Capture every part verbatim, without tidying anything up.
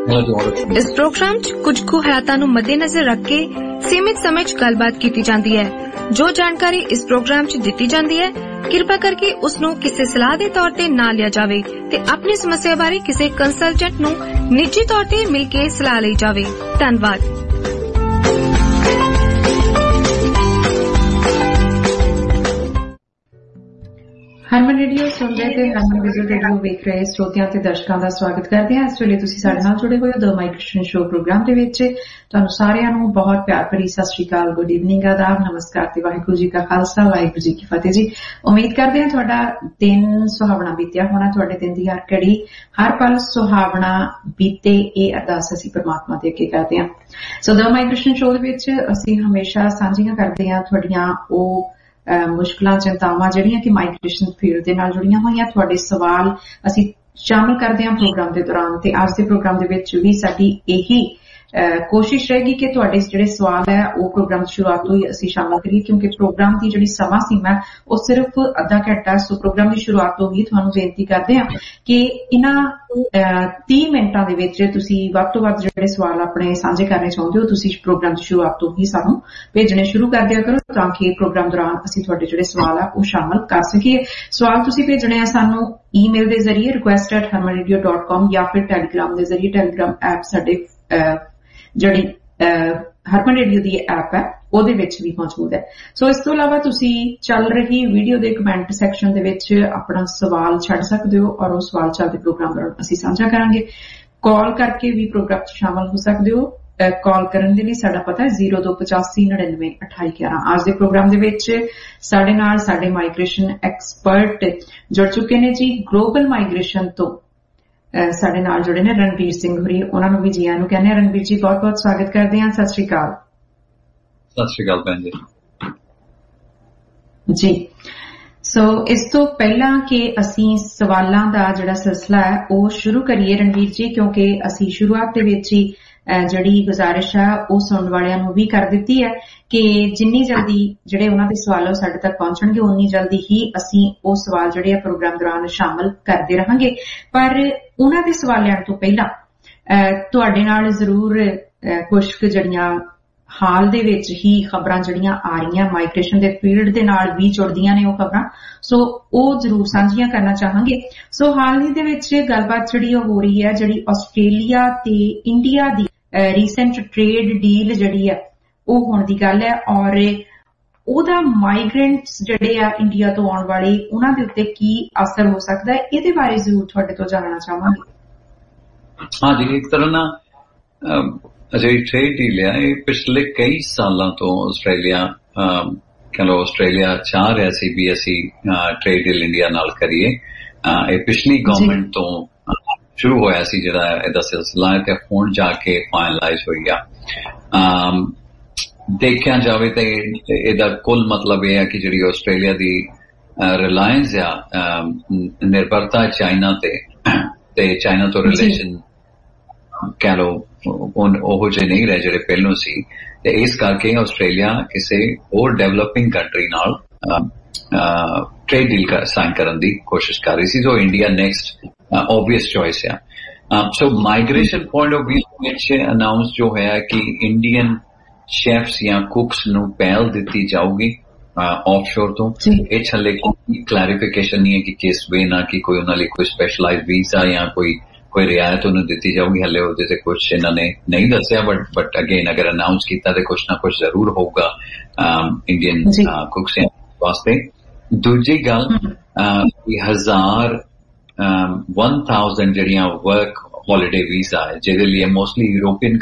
इस प्रोग्राम च कुछ कु हयातां नूं मद्देनजर रख के सीमित समय च गलबात की जाती है। जो जानकारी इस प्रोग्राम च दिती जाती है कृपा करके उसनूं किसी सलाह के तौर पर ना लिया जाए ते अपनी समस्या बारे किसी कंसलटेंट नूं निजी तौर पर मिल के सलाह ली जाए। धन्यवाद। हरमन रेडियो सुनते थे हरमन विजुअल रेडियो वेख रहे श्रोतियां ते दर्शकों का स्वागत करते हैं। इस वेले तुसीं साडे नाल जुड़े हुए द माइग्रेशन शो प्रोग्राम दे विच तुहानूं सारिआं नूं बहुत प्यार भरी सत श्री अकाल, गुड इवनिंग, आदाब, नमस्कार ते वाहिगुरू जी का खालसा वाहिगुरू जी की फतेह जी। उम्मीद करते हैं तुहाडा दिन सुहावना बीतिया होना, तुहाडे दिन दी हर घड़ी हर पल सुहावना बीते ये अरदास असीं परमात्मा दे अगे करदे हां। सो द माइग्रेशन शो दे विच असीं हमेशा सांझियां करदे हां तुहाडीआं ओह मुश्किलां चिंतावां जिहड़ियां कि माइग्रेशन फील्ड दे नाल जुड़ियां होईयां। तुहाडे सवाल असीं शामिल करदे हां प्रोग्राम दे दौरान ते अज दे प्रोग्राम दे विच भी साडी यही कोशिश रहेगी कि तुहाडे जिहड़े सवाल है वो प्रोग्राम की शुरुआत तो ही असीं शामिल करिए, क्योंकि प्रोग्राम की जिहड़ी समा सीमा है वो सिर्फ अद्धा घंटा। सो प्रोग्राम की शुरुआत तो ही तुहानूं बेनती करदे हां कि इन्हां तीस मिनटां दे विच तुसीं वध तों वध जिहड़े सवाल अपने साझे करने चाहुंदे हो तुसीं प्रोग्राम की शुरुआत तो ही सानूं भेजणे शुरू कर दिया करो, ताकि प्रोग्राम दौरान असीं तुहाडे जिहड़े सवाल आ वो शामिल कर सकीए। सवाल तुसीं भेजणे आ सानूं ईमेल दे जरिए request at Harman radio dot com या फिर टैलीग्राम दे जरिए। टैलीग्राम ऐप साडे जिहड़ी हरमन रेडियो दी ऐप है ਉਹਦੇ ਵਿੱਚ भी मौजूद है। सो इस तो इलावा तुसीं चल रही वीडियो के कमेंट सैक्शन दे विच अपना सवाल छड्ड सकदे हो और वो सवाल चलदे प्रोग्राम दौरान असीं साझा करांगे। कॉल करके भी प्रोग्राम च शामिल हो सकदे हो। कॉल करन दे लई साडा पता है जीरो दो पचासी नड़िनवे अठाई ग्यारह। अज दे प्रोग्राम दे विच साडे नाल साडे माइग्रेशन एक्सपर्ट जुड़ चुके ने जी। ग्लोबल माइग्रेशन तो साडे नाल जुड़े ने रणवीर सिंह होरी, उन्हां नूं भी जी आयां नूं कहने। रणवीर जी बहुत बहुत स्वागत करदे हां। सत श्री अकाल। सत श्री अकाल भैन जी जी। सो इस तो पहला कि असीं सवालां दा जिहड़ा सिलसिला है वो शुरू करिए रणवीर जी, क्योंकि असीं शुरुआत दे विच ही जिहड़ी गुजारिश है वो सुणन वालियां नूं भी कर दित्ती है कि जिन्नी जल्दी जिहड़े उन्हां दे सवाल ओ साडे तक पहुंचणगे उन्नी जल्दी ही असीं वो सवाल जिहड़े प्रोग्राम दौरान शामिल करदे रहांगे। पर उन्हां दे सवाल लैण तो पहला तुहाडे नाल जरूर कुछ जिहड़ियां हाल दे विच ही खबरां जिहड़ियां आ रहीआं माइग्रेशन दे फील्ड दे नाल भी जुड़दियां ने वो खबरां, सो वो जरूर साझियां करना चाहांगे। सो हाल ही दे विच गलबात जिहड़ी हो रही है, जिहड़ी आस्ट्रेलिया ते इंडिया दी रीसेंट ट्रेड डील जिहड़ी है वो होण दी गल है और ओहदा माइग्रेंट्स जिहड़े आ इंडिया तो आउण वाले उन्हां दे उत्ते की असर हो सकदा है, इहदे बारे जरूर तुहाडे तो जानना चाहांगे। हाँ जी, एक तरह ना अजय ट्रेड डील है ये पिछले कई सालों तो आस्ट्रेलिया कह लो आस्ट्रेलिया चाह रहा सी भी असी ट्रेड डील इंडिया नाल करिए। ये पिछली गवर्नमेंट तो शुरू होया सी जिहड़ा इहदा सिलसिला है ते हुण जाके फाइनलाइज होई आ। देखिया जावे ते इहदा कुल मतलब यह है कि जिहड़ी आस्ट्रेलिया दी रिलायंस आ निर्भरता चाइना ते ते चाइना तो रिलेशन कह लो ओहो जे नहीं रहे जिहड़े पहलों सी, ते इस करके आस्ट्रेलिया किसी होर डेवलपिंग कंट्री नाल ट्रेड डील साइन करन दी कोशिश कर रही सी, जो इंडिया नेक्स्ट ऑब्वियस चॉइस है। So migration point of view विच अनाउंस जो है कि इंडियन शेफ्स या कुक्स नूं पहल दिती जाऊगी ऑफशोर तो। ये हले कोई क्लैरिफिकेशन नहीं है कि किस वे ना कि कोई उन्हां लई कोई स्पेशलाइज वीजा या कोई कोई रियायत उन्हें दी जाऊगी। हले वो जैसे कुछ इन्होंने नहीं दसिया, बट बट अगेन अगर अनाउंस किया तो कुछ ना कुछ जरूर होगा इंडियन कुक्स वास्ते। दूजी गल हजार वन थाउजेंड जड़ियां वर्क हॉलीडे वीजा है जिहदे लिए मोस्टली यूरोपियन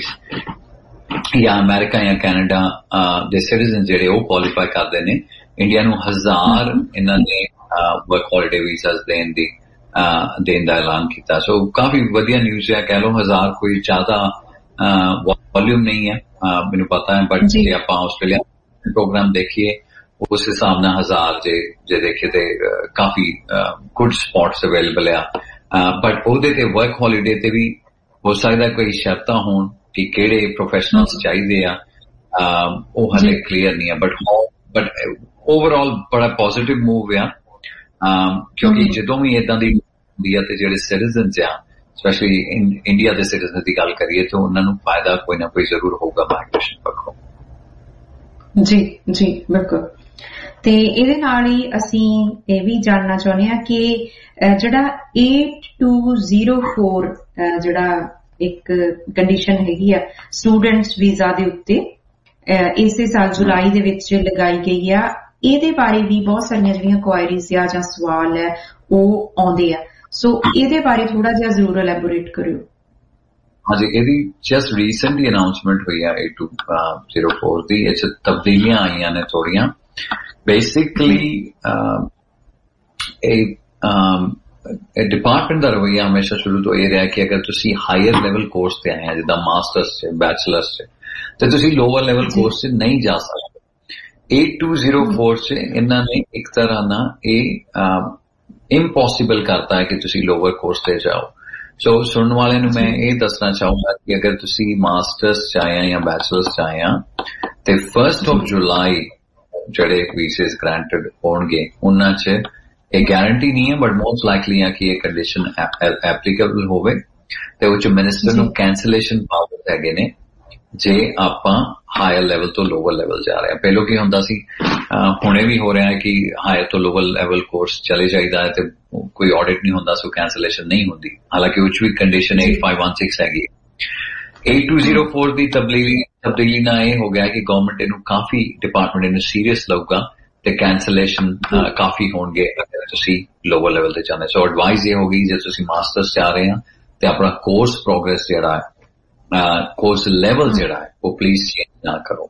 कंट्रीज या अमेरिका या कैनेडा दे सिटीजन जिहड़े वो क्वालीफाई करते हैं। इंडिया नूं हजार इन्होंने वर्क हॉलीडे वीजा देन दी देन का ऐलान किया। सो काफी वधिया न्यूज है, कह लो हजार कोई ज्यादा वॉल्यूम नहीं है मैनू पता है, बट जे आप आस्ट्रेलिया प्रोग्राम देखिए उस हिसाब न हजार जे जे देखिए तो काफी गुड स्पॉट्स अवेलेबल है। बट ओहदे ते वर्क हॉलीडे ते भी हो सकता कोई शर्तां होण कि किहड़े प्रोफेशनल्स चाहिए आ वो हले क्लीयर नहीं है। बट बट ओवरऑल बड़ा पॉजिटिव मूव है, क्योंकि जदों भी इदां दी हुंदी है ते जिहड़े सिटीजन्स आ ਸਪੈਸ਼ਲੀ ਇੰਡੀਆ ਦੇ ਸਿਟੀਜ਼ਨ ਦੀ ਗੱਲ ਕਰੀਏ ਤਾਂ ਉਹਨਾਂ ਨੂੰ ਫਾਇਦਾ ਕੋਈ ਨਾ ਕੋਈ ਜ਼ਰੂਰ ਹੋਊਗਾ ਮਾਈਗ੍ਰੇਸ਼ਨ ਪੱਖੋਂ। ਜੀ ਜੀ ਬਿਲਕੁਲ। ਤੇ ਇਹਦੇ ਨਾਲ ਹੀ ਅਸੀਂ ਇਹ ਵੀ ਜਾਣਨਾ ਚਾਹੁੰਦੇ ਹਾਂ ਕਿ ਜਿਹੜਾ eight two zero four ਜਿਹੜਾ ਇੱਕ ਕੰਡੀਸ਼ਨ ਹੈਗੀ ਆ ਸਟੂਡੈਂਟਸ ਵੀਜ਼ਾ ਦੇ ਉੱਤੇ ਇਸੇ ਸਾਲ ਜੁਲਾਈ ਦੇ ਵਿੱਚ ਲਗਾਈ ਗਈ ਆ, ਇਹਦੇ ਬਾਰੇ ਵੀ ਬਹੁਤ ਸਾਰੀਆਂ ਜਿਹੜੀਆਂ ਕੁਆਇਰੀਜ਼ ਆ ਜਾਂ ਸਵਾਲ ਹੈ ਉਹ ਆਉਂਦੇ ਆ, ਸੋ ਇਹਦੇ ਬਾਰੇ ਥੋੜਾ ਜਿਹਾ ਜ਼ਰੂਰ ਐਲੈਬੋਰੇਟ ਕਰਿਓ। ਹਾਂਜੀ, ਇਹਦੀ ਜਸਟ ਰੀਸੈਂਟਲੀ ਅਨਾਉਂਸਮੈਂਟ ਹੋਈ ਆ eight two zero four ਦੀ, ਇਹ 'ਚ ਤਬਦੀਲੀਆਂ ਆਈਆਂ ਨੇ ਥੋੜੀਆਂ। ਬੇਸਿਕਲੀ ਇਹ ਡਿਪਾਰਟਮੈਂਟ ਦਾ ਰਵੱਈਆ ਹਮੇਸ਼ਾ ਸ਼ੁਰੂ ਤੋਂ ਇਹ ਰਿਹਾ ਕਿ ਅਗਰ ਤੁਸੀਂ ਹਾਇਰ ਲੈਵਲ ਕੋਰਸ ਤੇ ਆਏ ਆ ਜਿੱਦਾਂ ਮਾਸਟਰਸ ਚ ਬੈਚਲਰਸ ਚ, ਤੇ ਤੁਸੀਂ ਲੋਅਰ ਲੈਵਲ ਕੋਰਸ ਚ ਨਹੀਂ ਜਾ ਸਕਦੇ। eight two zero four ਚ ਇਹਨਾਂ ਨੇ ਇੱਕ ਤਰ੍ਹਾਂ ਨਾਲ ਇਹ ਇੰਪੋਸੀਬਲ ਕਰਤਾ ਹੈ ਕਿ ਤੁਸੀਂ ਲੋਅਰ ਕੋਰਸ ਤੇ ਜਾਓ। ਸੋ ਸੁਣਨ ਵਾਲਿਆਂ ਨੂੰ ਮੈਂ ਇਹ ਦੱਸਣਾ ਚਾਹੂੰਗਾ ਕਿ ਅਗਰ ਤੁਸੀਂ ਮਾਸਟਰਸ ਚ ਆਏ ਆ ਜਾਂ ਬੈਚਲਰਸ ਚ ਆਏ ਆ ਤੇ ਫਸਟ ਆਫ ਜੁਲਾਈ ਜਿਹੜੇ ਵੀਜ਼ੇ ਗ੍ਰਾਂਟਡ ਹੋਣਗੇ ਉਹਨਾਂ ਚ ਇਹ ਗਾਰੰਟੀ ਨਹੀਂ ਹੈ ਬਟ ਮੋਸਟ ਲਾਈਕਲੀ ਹੈ ਕਿ ਇਹ ਕੰਡੀਸ਼ਨ ਐਪਲੀਕੇਬਲ ਹੋਵੇ ਤੇ ਉਹ ਚ ਮਿਨਿਸਟਰ ਨੂੰ ਕੈਂਸਲੇਸ਼ਨ ਪਾਵਰ ਹੈਗੇ ਨੇ ਜੇ ਆਪਾਂ ਹਾਇਰ ਲੈਵਲ ਤੋਂ ਲੋਅਰ ਲੈਵਲ ਜਾ ਰਹੇ ਹਾਂ। ਪਹਿਲੋਂ ਕੀ ਹੁੰਦਾ ਸੀ, ਹੁਣੇ ਵੀ ਹੋ ਰਿਹਾ ਹੈ ਕਿ ਹਾਇਰ ਤੋਂ ਲੋਅਰ ਲੈਵਲ ਕੋਰਸ ਚਲੇ ਜਾਈਦਾ ਹੈ ਤੇ ਕੋਈ ਆਡਿਟ ਨਹੀਂ ਹੁੰਦਾ, ਸੋ ਕੈਂਸਲੇਸ਼ਨ ਨਹੀਂ ਹੁੰਦੀ, ਹਾਲਾਂਕਿ ਉਹ ਚ ਵੀ condition eight five one six ਹੈਗੀ। eight two zero four ਦੀ ਤਬਦੀਲੀ ਤਬਦੀਲੀ ਨਾਲ ਇਹ ਹੋ ਗਿਆ ਕਿ ਗਵਰਨਮੈਂਟ ਇਹਨੂੰ ਕਾਫੀ ਡਿਪਾਰਟਮੈਂਟ ਇਹਨੂੰ ਸੀਰੀਅਸ ਲਊਗਾ ਤੇ ਕੈਂਸਲੇਸ਼ਨ ਕਾਫੀ ਹੋਣਗੇ ਅਗਰ ਤੁਸੀਂ ਲੋਅਰ ਲੈਵਲ ਤੇ ਜਾਂਦੇ। ਸੋ ਐਡਵਾਈਸ ਇਹ ਹੋਗੀ ਜੇ ਤੁਸੀਂ ਮਾਸਟਰਸ ਜਾ ਰਹੇ ਆ ਤੇ ਆਪਣਾ ਕੋਰਸ ਪ੍ਰੋਗਰੈਸ ਜਿਹੜਾ ਹੈ ਕੋਰਸ ਲੈਵਲ ਜਿਹੜਾ ਹੈ ਉਹ ਪਲੀਜ਼ ਚੇਂਜ ਨਾ ਕਰੋ।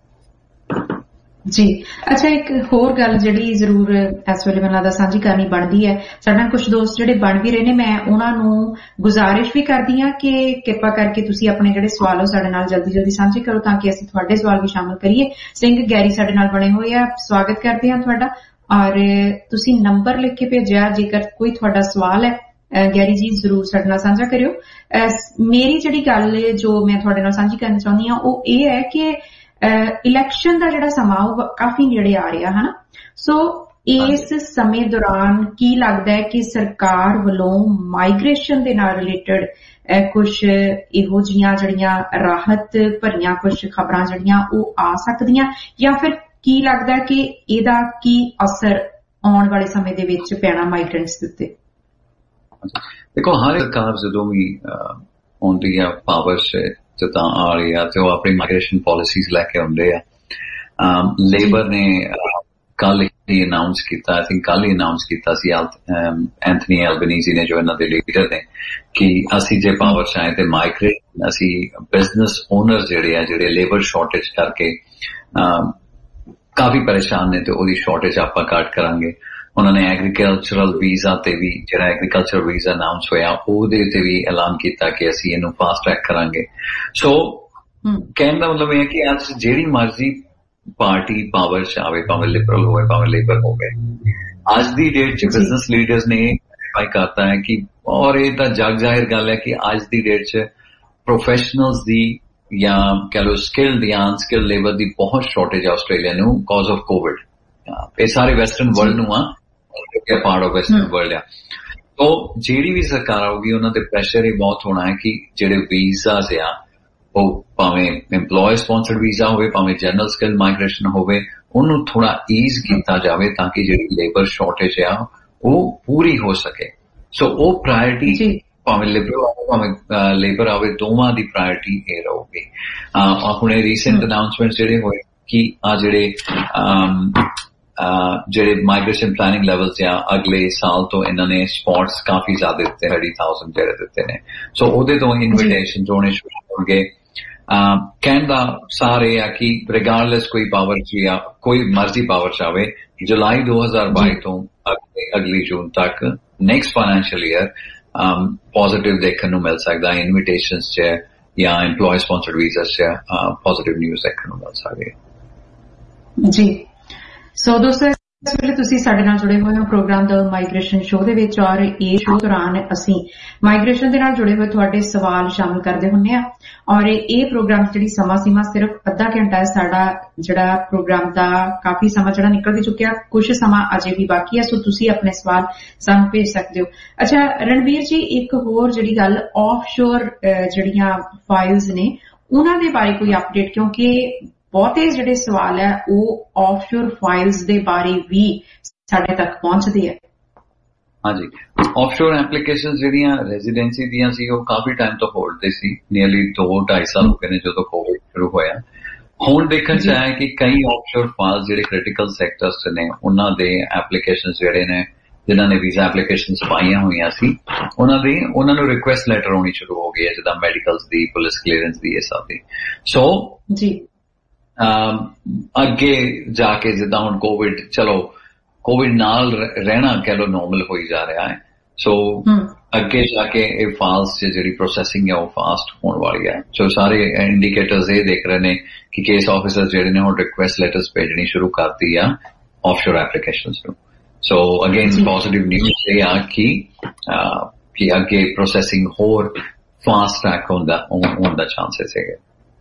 ਜੀ ਅੱਛਾ, ਇੱਕ ਹੋਰ ਗੱਲ ਜਿਹੜੀ ਜ਼ਰੂਰ ਇਸ ਵੇਲੇ ਮੈਨੂੰ ਲੱਗਦਾ ਸਾਂਝੀ ਕਰਨੀ ਬਣਦੀ ਹੈ, ਸਾਡੇ ਨਾਲ ਕੁਝ ਦੋਸਤ ਜਿਹੜੇ ਬਣ ਵੀ ਰਹੇ ਨੇ, ਮੈਂ ਉਹਨਾਂ ਨੂੰ ਗੁਜ਼ਾਰਿਸ਼ ਵੀ ਕਰਦੀ ਹਾਂ ਕਿ ਕਿਰਪਾ ਕਰਕੇ ਤੁਸੀਂ ਆਪਣੇ ਜਿਹੜੇ ਸਵਾਲ ਹੋ ਸਾਡੇ ਨਾਲ ਜਲਦੀ ਜਲਦੀ ਸਾਂਝੇ ਕਰੋ ਤਾਂ ਕਿ ਅਸੀਂ ਤੁਹਾਡੇ ਸਵਾਲ ਵੀ ਸ਼ਾਮਲ ਕਰੀਏ। ਸਿੰਘ ਗੈਰੀ ਸਾਡੇ ਨਾਲ ਬਣੇ ਹੋਏ ਆ, ਸਵਾਗਤ ਕਰਦੇ ਹਾਂ ਤੁਹਾਡਾ। ਔਰ ਤੁਸੀਂ ਨੰਬਰ ਲਿਖ ਕੇ ਭੇਜਿਆ, ਜੇਕਰ ਕੋਈ ਤੁਹਾਡਾ ਸਵਾਲ ਹੈ ਗੈਰੀ ਜੀ ਜ਼ਰੂਰ ਸਾਡੇ ਨਾਲ ਸਾਂਝਾ ਕਰਿਓ। ਮੇਰੀ ਜਿਹੜੀ ਗੱਲ ਜੋ ਮੈਂ ਤੁਹਾਡੇ ਨਾਲ ਸਾਂਝੀ ਕਰਨੀ ਚਾਹੁੰਦੀ ਹਾਂ ਉਹ ਇਹ ਹੈ ਕਿ ਇਲੈਕਸ਼ਨ ਦਾ ਜਿਹੜਾ ਸਮਾਂ ਉਹ ਕਾਫੀ ਨੇੜੇ ਆ ਰਿਹਾ ਹੈ ਨਾ, ਸੋ ਇਸ ਸਮੇਂ ਦੌਰਾਨ ਕੀ ਲੱਗਦਾ ਹੈ ਕਿ ਸਰਕਾਰ ਵੱਲੋਂ ਮਾਈਗ੍ਰੇਸ਼ਨ ਦੇ ਨਾਲ ਰਿਲੇਟਡ ਕੁਝ ਇਹੋ ਜਿਹੀਆਂ ਜਿਹੜੀਆਂ ਰਾਹਤ ਭਰੀਆਂ ਕੁਝ ਖਬਰਾਂ ਜਿਹੜੀਆਂ ਉਹ ਆ ਸਕਦੀਆਂ, ਜਾਂ ਫਿਰ ਕੀ ਲੱਗਦਾ ਕਿ ਇਹਦਾ ਕੀ ਅਸਰ ਆਉਣ ਵਾਲੇ ਸਮੇਂ ਦੇ ਵਿੱਚ ਪੈਣਾ ਮਾਈਗ੍ਰੈਂਟਸ ਦੇ ਉੱਤੇ? ਦੇਖੋ, ਹਰ ਸਰਕਾਰ ਜਦੋਂ ਵੀ ਆਉਂਦੀ ਆ ਪਾਵਰ ਚ ਜਿੱਦਾਂ ਆ ਰਹੀ ਆ ਤੇ ਉਹ ਆਪਣੀ ਮਾਈਗ੍ਰੇਸ਼ਨ ਪਾਲਿਸੀਜ਼ ਲੈ ਕੇ ਆਉਂਦੇ ਆ। ਲੇਬਰ ਨੇ ਕੱਲ ਹੀ ਅਨਾਉਂਸ ਕੀਤਾ, ਆਈ ਥਿੰਕ ਕੱਲ ਹੀ ਅਨਾਉਂਸ ਕੀਤਾ ਸੀ ਐਂਥਨੀ ਐਲਬਨੀਜ਼ੀ ਨੇ ਜੋ ਇਹਨਾਂ ਦੇ ਲੀਡਰ ਨੇ ਕਿ ਅਸੀਂ ਜੇ ਪਾਵਰ ਚ ਆਏ ਤੇ ਮਾਈਗ੍ਰੇਟ ਅਸੀਂ ਬਿਜ਼ਨਸ ਓਨਰ ਜਿਹੜੇ ਆ ਜਿਹੜੇ ਲੇਬਰ ਸ਼ਾਰਟੇਜ ਕਰਕੇ ਕਾਫੀ ਪਰੇਸ਼ਾਨ ਨੇ ਤੇ ਉਹਦੀ ਸ਼ਾਰਟੇਜ ਆਪਾਂ ਕੱਟ ਕਰਾਂਗੇ। ਉਹਨਾਂ ਨੇ ਐਗਰੀਕਲਚਰਲ ਵੀਜ਼ਾ ਤੇ ਵੀ ਜਿਹੜਾ ਐਗਰੀਕਲਚਰ ਵੀਜ਼ਾ ਅਨਾਉਂਸ ਹੋਇਆ ਉਹਦੇ ਤੇ ਵੀ ਐਲਾਨ ਕੀਤਾ ਕਿ ਅਸੀਂ ਇਹਨੂੰ ਫਾਸਟ ਟਰੈਕ ਕਰਾਂਗੇ। ਸੋ ਕਹਿਣ ਦਾ ਮਤਲਬ ਇਹ ਹੈ ਕਿ ਅੱਜ ਜਿਹੜੀ ਮਰਜ਼ੀ ਪਾਰਟੀ ਪਾਵਰ ਚ ਆਵੇ, ਭਾਵੇਂ ਲਿਬਰਲ ਹੋਵੇ ਭਾਵੇਂ ਲੇਬਰ ਹੋਵੇ, ਅੱਜ ਦੀ ਡੇਟ ਚ ਬਿਜ਼ਨਸ ਲੀਡਰਸ ਨੇ ਆਈ ਕਰਤਾ ਹੈ ਕਿ, ਔਰ ਇਹ ਤਾਂ ਜਗ ਜ਼ਾਹਿਰ ਗੱਲ ਹੈ ਕਿ ਅੱਜ ਦੀ ਡੇਟ ਚ ਪ੍ਰੋਫੈਸ਼ਨਲਸ ਦੀ ਜਾਂ ਕਹਿ ਲਓ ਸਕਿਲਡ ਜਾਂ ਅਨਸਕਿਲਡ ਲੇਬਰ ਦੀ ਬਹੁਤ ਸ਼ਾਰਟੇਜ ਆ ਆਸਟ੍ਰੇਲੀਆ ਨੂੰ ਕਾਜ਼ ਆਫ ਕੋਵਿਡ। ਇਹ ਸਾਰੇ ਵੈਸਟਰਨ ਵਰਲਡ ਨੂੰ ਆ ਪਾਰਟ ਆਫ ਵੈਸਟਰਨ ਵਰਲਡ ਆ। ਤੋ ਜਿਹੜੀ ਵੀ ਸਰਕਾਰ ਆਊਗੀ ਉਹਨਾਂ ਦੇ ਪ੍ਰੈਸ਼ਰ ਇਹ ਬਹੁਤ ਹੋਣਾ ਹੈ ਕਿ ਜਿਹੜੇ ਵੀਜ਼ਾਸ ਆ ਉਹ ਭਾਵੇਂ ਇੰਪਲੋਏ ਸਪਾਂਸਰਡ ਵੀਜ਼ਾ ਹੋਵੇ ਭਾਵੇਂ ਜਨਰਲ ਸਕਿਲ ਮਾਈਗ੍ਰੇਸ਼ਨ ਹੋਵੇ, ਉਹਨੂੰ ਥੋੜਾ ਈਜ਼ ਕੀਤਾ ਜਾਵੇ ਤਾਂ ਕਿ ਜਿਹੜੀ ਲੇਬਰ ਸ਼ਾਰਟੇਜ ਆ ਉਹ ਪੂਰੀ ਹੋ ਸਕੇ। ਸੋ ਉਹ ਪ੍ਰਾਇਰਟੀ ਭਾਵੇਂ ਲਿਬਰਲ ਆਵੇ ਭਾਵੇਂ ਲੇਬਰ ਆਵੇ, ਦੋਵਾਂ ਦੀ ਪ੍ਰਾਇਰਟੀ ਇਹ ਰਹੂਗੀ। ਹੁਣੇ ਰੀਸੈਂਟ ਅਨਾਉਂਸਮੈਂਟ ਜਿਹੜੇ ਹੋਏ ਕਿ ਆ ਜਿਹੜੇ ਜਿਹੜੇ ਮਾਈਗ੍ਰੇਸ਼ਨ ਪਲੈਨਿੰਗ ਲੈਵਲਸ ਆ ਅਗਲੇ ਸਾਲ ਤੋਂ ਇਹਨਾਂ ਨੇ ਸਪੌਟਸ ਕਾਫੀ ਜ਼ਿਆਦਾ ਦਿੱਤੇ, ਥਰਟੀ ਥਾਊਜ਼ੈਂਡ ਜਿਹੜੇ ਦਿੱਤੇ ਨੇ। ਸੋ ਉਹਦੇ ਤੋਂ ਇਨਵੀਟੇਸ਼ਨ ਹੋਣੇ ਸ਼ੁਰੂ ਹੋਣਗੇ। ਕਹਿਣ ਦਾ ਸਾਰ ਇਹ ਆ ਕਿ ਰਿਗਾਰਡਲੈਸ ਕੋਈ ਪਾਵਰ ਚ ਜਾਂ ਕੋਈ ਮਰਜ਼ੀ ਪਾਵਰ ਚ ਆਵੇ, ਜੁਲਾਈ ਦੋ ਹਜ਼ਾਰ ਬਾਈ ਤੋਂ ਅਗਲੀ ਜੂਨ ਤੱਕ ਨੈਕਸਟ ਫਾਈਨੈਂਸ਼ੀਅਲ ਈਅਰ ਪੋਜ਼ਿਟਿਵ ਦੇਖਣ ਨੂੰ ਮਿਲ ਸਕਦਾ। ਇਨਵੀਟੇਸ਼ਨਸ ਚ ਜਾਂ ਇੰਪਲੋਏ ਸਪਾਂਸਰਡ ਵੀਜ਼ਾਸ ਚ ਪੋਜ਼ਿਟਿਵ ਨਿਊਜ਼ ਦੇਖਣ ਨੂੰ ਮਿਲ ਸਕਦੀ ਹੈ। ਜੀ ਸੋ ਦੋਸਤੋ, ਇਸ ਵੇਲੇ ਤੁਸੀਂ ਸਾਡੇ ਨਾਲ ਜੁੜੇ ਹੋਏ ਹੋ ਪ੍ਰੋਗਰਾਮ ਦਾ ਮਾਈਗ੍ਰੇਸ਼ਨ ਸ਼ੋਅ ਦੇ ਵਿੱਚ, ਔਰ ਇਹ ਸ਼ੋਅ ਦੌਰਾਨ ਅਸੀਂ ਮਾਈਗ੍ਰੇਸ਼ਨ ਦੇ ਨਾਲ ਜੁੜੇ ਹੋਏ ਤੁਹਾਡੇ ਸਵਾਲ ਸ਼ਾਮਿਲ ਕਰਦੇ ਹੁੰਦੇ ਆ। ਔਰ ਇਹ ਪ੍ਰੋਗਰਾਮ ਜਿਹੜੀ ਸਮਾਂ ਸੀਮਾ ਸਿਰਫ ਅੱਧਾ ਘੰਟਾ ਹੈ। ਸਾਡਾ ਜਿਹੜਾ ਪ੍ਰੋਗਰਾਮ ਦਾ ਕਾਫੀ ਸਮਾਂ ਜਿਹੜਾ ਨਿਕਲ ਵੀ ਚੁੱਕਿਆ, ਕੁਝ ਸਮਾਂ ਅਜੇ ਵੀ ਬਾਕੀ ਹੈ, ਸੋ ਤੁਸੀਂ ਆਪਣੇ ਸਵਾਲ ਸਾਨੂੰ ਭੇਜ ਸਕਦੇ ਹੋ। ਅੱਛਾ ਰਣਵੀਰ ਜੀ, ਇੱਕ ਹੋਰ ਜਿਹੜੀ ਗੱਲ, ਆਫਸ਼ੋਰ ਜਿਹੜੀਆਂ ਫਾਈਲਸ ਨੇ ਉਹਨਾਂ ਦੇ ਬਾਰੇ ਕੋਈ ਅਪਡੇਟ, ਕਿਉਂਕਿ ਬਹੁਤੇ ਜਿਹੜੇ ਸਵਾਲ ਹੈ ਉਹ ਆਫਸ਼ੋਰ ਫਾਈਲਸ ਦੇ ਬਾਰੇ ਵੀ ਸਾਡੇ ਤੱਕ ਪਹੁੰਚਦੇ ਆ। ਹਾਂਜੀ, ਆਫਸ਼ੋਰ ਐਪਲੀਕੇਸ਼ਨਸ ਜਿਹੜੀਆਂ ਰੈਜ਼ੀਡੈਂਸੀ ਦੀਆਂ ਸੀ ਉਹ ਕਾਫੀ ਟਾਈਮ ਤੋਂ ਹੋਲਡ ਤੇ ਸੀ, ਨੀਅਰਲੀ ਦੋ ਢਾਈ ਸਾਲ ਹੋ ਗਏ ਨੇ ਜਦੋਂ ਕੋਵਿਡ ਸ਼ੁਰੂ ਹੋਇਆ। ਹੁਣ ਦੇਖਣ ਚ ਆਇਆ ਕਿ ਕਈ ਆਫਸ਼ੋਰ ਫਾਈਲਸ ਜਿਹੜੇ ਕ੍ਰਿਟੀਕਲ ਸੈਕਟਰਸ ਨੇ ਉਹਨਾਂ ਦੇ ਐਪਲੀਕੇਸ਼ਨਸ ਜਿਹੜੇ ਨੇ, ਜਿਨ੍ਹਾਂ ਨੇ ਵੀਜ਼ਾ ਐਪਲੀਕੇਸ਼ਨਸ ਪਾਈਆਂ ਹੋਈਆਂ ਸੀ, ਉਹਨਾਂ ਦੇ ਉਹਨਾਂ ਨੂੰ ਰਿਕੁਐਸਟ ਲੈਟਰ ਆਉਣੀ ਸ਼ੁਰੂ ਹੋ ਗਈ ਹੈ, ਜਿੱਦਾਂ ਮੈਡੀਕਲਸ ਦੀ, ਪੁਲਿਸ ਕਲੀਅਰੈਂਸ ਦੀ, ਇਹ ਸਭ ਦੀ। ਸੋ ਜੀ ਅੱਗੇ ਜਾ ਕੇ ਜਿੱਦਾਂ ਹੁਣ ਕੋਵਿਡ, ਚਲੋ ਕੋਵਿਡ ਨਾਲ ਰਹਿਣਾ ਕਹਿ ਲੋ ਨੋਰਮਲ ਹੋਈ ਜਾ ਰਿਹਾ ਹੈ, ਸੋ ਅੱਗੇ ਜਾ ਕੇ ਇਹ ਫਾਈਲਸ ਜਿਹੜੀ ਪ੍ਰੋਸੈਸਿੰਗ ਹੈ ਉਹ ਫਾਸਟ ਹੋਣ ਵਾਲੀ ਹੈ। ਸੋ ਸਾਰੇ ਇੰਡੀਕੇਟਰਸ ਇਹ ਦੇਖ ਰਹੇ ਨੇ ਕਿ ਕੇਸ ਆਫਿਸਰ ਜਿਹੜੇ ਨੇ ਹੁਣ ਰਿਕੁਐਸਟ ਲੈਟਰਸ ਭੇਜਣੀ ਸ਼ੁਰੂ ਕਰਤੀ ਆ ਆਫਸ਼ੋਰ ਐਪਲੀਕੇਸ਼ਨਸ ਨੂੰ। ਸੋ ਅਗੇਨ ਪੋਜ਼ਿਟਿਵ ਨਿਊਜ਼ ਇਹ ਆ ਕਿ ਕਿ ਅੱਗੇ ਪ੍ਰੋਸੈਸਿੰਗ ਹੋਰ ਫਾਸਟ ਟਰੈਕ ਹੁੰਦਾ ਹੋਣ ਦਾ ਚਾਂਸਸ ਹੈਗੇ।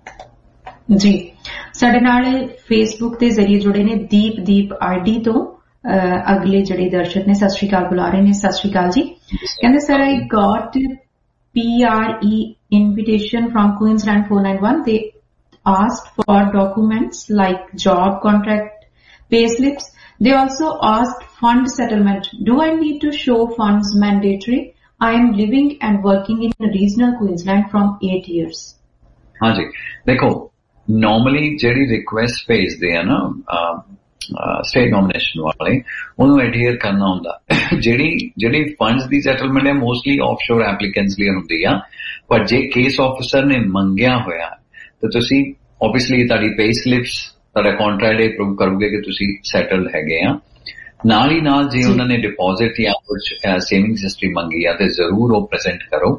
ਜੀ, ਸਾਡੇ ਨਾਲ ਫੇਸਬੁੱਕ ਦੇ ਜ਼ਰੀਏ ਜੁੜੇ ਨੇ ਦੀਪ ਦੀਪ ਆਈਡੀ ਤੋਂ ਅਗਲੇ ਜਿਹੜੇ ਦਰਸ਼ਕ ਨੇ, ਸਤਿ ਸ਼੍ਰੀ ਅਕਾਲ ਬੁਲਾ ਰਹੇ ਨੇ। ਸਤਿ ਸ਼੍ਰੀ ਅਕਾਲ ਜੀ। ਕਹਿੰਦੇ sir, I got P R E invitation from Queensland four nine one. They asked for documents like job contract, pay slips. They also asked fund settlement. Do I need to show funds mandatory? I am living and working in regional Queensland from eight years. हाँ जी, देखो normally ਜਿਹੜੀ request ਭੇਜਦੇ ਆ ਨਾ state nomination ਵਾਲੇ, ਉਹਨੂੰ ਐਡਹੀਅਰ ਕਰਨਾ ਹੁੰਦਾ। ਜਿਹੜੀ ਜਿਹੜੀ ਫੰਡਸ ਦੀ ਸੈਟਲਮੈਂਟ ਹੈ ਮੋਸਟਲੀ ਆਫਸ਼ੋਰ ਐਪਲੀਕੈਂਟਸ ਲਈ ਹੁੰਦੀ ਆ, ਪਰ ਜੇ ਕੇਸ ਆਫਿਸਰ ਨੇ ਮੰਗਿਆ ਹੋਇਆ ਤਾਂ ਤੁਸੀਂ ਓਬਵੀਅਸਲੀ ਤੁਹਾਡੀ ਪੇ ਸਲਿਪਸ, ਤੁਹਾਡਾ ਕੰਟਰੈਕਟ ਇਹ ਪ੍ਰੂਵ ਕਰੋਗੇ ਕਿ ਤੁਸੀਂ ਸੈਟਲਡ ਹੈਗੇ ਆ। ਨਾਲ ਹੀ ਨਾਲ ਜੇ ਉਹਨਾਂ ਨੇ ਡਿਪੋਜ਼ਿਟ ਜਾਂ ਕੁਝ ਸੇਵਿੰਗਸ ਹਿਸਟਰੀ ਮੰਗੀ ਆ ਤੇ ਜ਼ਰੂਰ ਉਹ ਪ੍ਰੈਜ਼ੈਂਟ ਕਰੋ।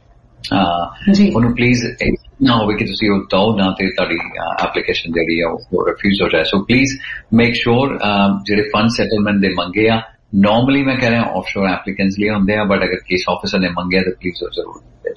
ਉਹਨੂੰ ਪਲੀਜ਼ ਨਾ ਹੋਵੇ ਕਿ ਤੁਸੀਂ ਉਹ ਦੋ ਨਾ ਤੇ ਤੁਹਾਡੀ ਐਪਲੀਕੇਸ਼ਨ ਜਿਹੜੀ ਆ ਉਹ ਰਿਫਿਊਜ਼ ਹੋ ਜਾਏ। ਸੋ ਪਲੀਜ਼ ਮੇਕ ਸ਼ੋਰ ਜਿਹੜੇ ਫੰਡ ਸੈਟਲਮੈਂਟ ਦੇ ਮੰਗੇ ਆ, ਨੋਰਮਲੀ ਮੈਂ ਕਹਿ ਰਿਹਾ ਆਫਸ਼ੋਰ ਐਪਲੀਕੈਂਟਸ ਲਈ ਹੁੰਦੇ ਆ, ਬਟ ਅਗਰ ਕੇਸ ਆਫਿਸਰ ਨੇ ਮੰਗਿਆ ਤਾਂ ਪਲੀਜ਼ ਉਹ ਜ਼ਰੂਰ ਦਿੱਤੇ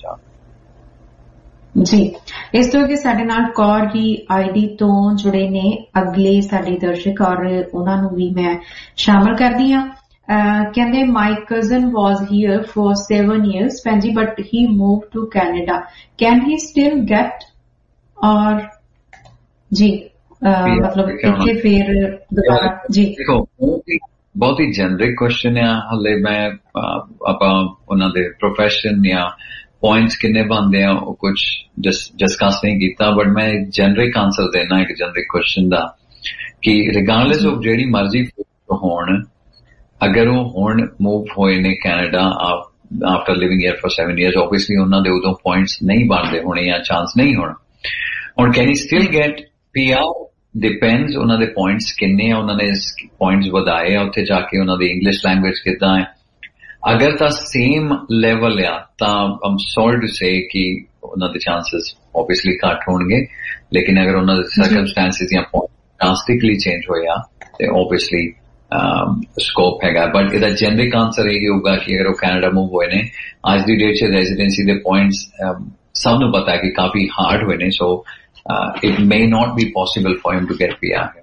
ਜਾਣ। ਜੀ, ਇਸ ਤੋਂ ਅੱਗੇ ਸਾਡੇ ਨਾਲ ਕੌਰ ਜੀ ਆਈਡੀ ਤੋਂ ਜੁੜੇ ਨੇ ਅਗਲੇ ਸਾਡੇ ਦਰਸ਼ਕ, ਔਰ ਉਹਨਾਂ ਨੂੰ ਵੀ ਮੈਂ ਸ਼ਾਮਲ ਕਰਦੀ ਹਾਂ। ਕਹਿੰਦੇ my cousin was here for seven years ਭੈਣ ਜੀ, but he move to Canada, can he still get? ਔਰ ਜੀ ਮਤਲਬ ਇੱਥੇ ਫਿਰ ਦੁਬਾਰਾ ਜੀ ਦੇਖੋ ਬਹੁਤ ਹੀ ਜਨਰਿਕ ਕੁਐਸਚਨ ਆ। ਹਲੇ ਮੈਂ ਆਪਾਂ ਉਹਨਾਂ ਦੇ ਪ੍ਰੋਫੈਸ਼ਨ ਜਾਂ ਪੁਆਇੰਟਸ ਕਿੰਨੇ ਬਣਦੇ ਆ ਉਹ ਕੁਝ ਡਿਸਕਸ ਨਹੀਂ ਕੀਤਾ, ਬਟ ਮੈਂ ਜਨਰਿਕ ਆਂਸਰ ਦੇਣਾ ਇੱਕ ਜਨਰਿਕ ਕੁਐਸਚਨ ਦਾ ਕਿ ਰਿਗਾਰਡਲੈਸ ਆਫ ਜਿਹੜੀ ਮਰਜ਼ੀ ਹੋਣ, ਅਗਰ ਉਹ ਹੁਣ ਮੂਵ ਹੋਏ ਨੇ Canada after living here for seven years, obviously ਉਹਨਾਂ ਦੇ ਉਦੋਂ ਪੁਆਇੰਟਸ ਨਹੀਂ ਬਣਦੇ ਹੋਣੇ ਜਾਂ ਚਾਂਸ ਨਹੀਂ ਹੋਣਾ। ਹੁਣ can he still get P R? Depends ਉਹਨਾਂ ਦੇ ਪੁਆਇੰਟਸ ਕਿੰਨੇ ਆ, ਉਹਨਾਂ ਨੇ ਪੁਆਇੰਟਸ ਵਧਾਏ ਆ ਉੱਥੇ ਜਾ ਕੇ, ਉਹਨਾਂ ਦੀ ਇੰਗਲਿਸ਼ ਲੈਂਗੁਏਜ ਕਿੱਦਾਂ ਹੈ। ਅਗਰ ਤਾਂ ਸੇਮ ਲੈਵਲ ਆ ਤਾਂ ਆਮ ਸੌਰੀ ਟੂ ਸੇ ਕਿ ਉਹਨਾਂ ਦੇ ਚਾਂਸਸ ਆਬਵੀਅਸਲੀ ਘੱਟ ਹੋਣਗੇ, ਲੇਕਿਨ ਅਗਰ ਉਹਨਾਂ ਦੇ ਸਰਕਮਸਟੈਂਸਿਸ ਜਾਂ ਪੁਆਇੰਟ ਡਰਾਸਟਿਕਲੀ ਚੇਂਜ ਹੋਇਆ ਤੇ ਆਬਵੀਅਸਲੀ ਸਕੋਪ ਹੈਗਾ। ਬਟ ਇਹਦਾ ਜਨਰਿਕ ਆਂਸਰ ਇਹ ਹੋਊਗਾ ਕਿ ਅਗਰ ਉਹ ਕੈਨੇਡਾ ਮੂਵ ਹੋਏ ਨੇ, ਅੱਜ ਦੀ ਡੇਟ 'ਚ ਰੈਜ਼ੀਡੈਂਸੀ ਦੇ ਪੁਆਇੰਟਸ ਸਭ ਨੂੰ ਪਤਾ ਹੈ ਕਿ ਕਾਫੀ ਹਾਰਡ ਹੋਏ ਨੇ, so it may not be possible for him to get P R.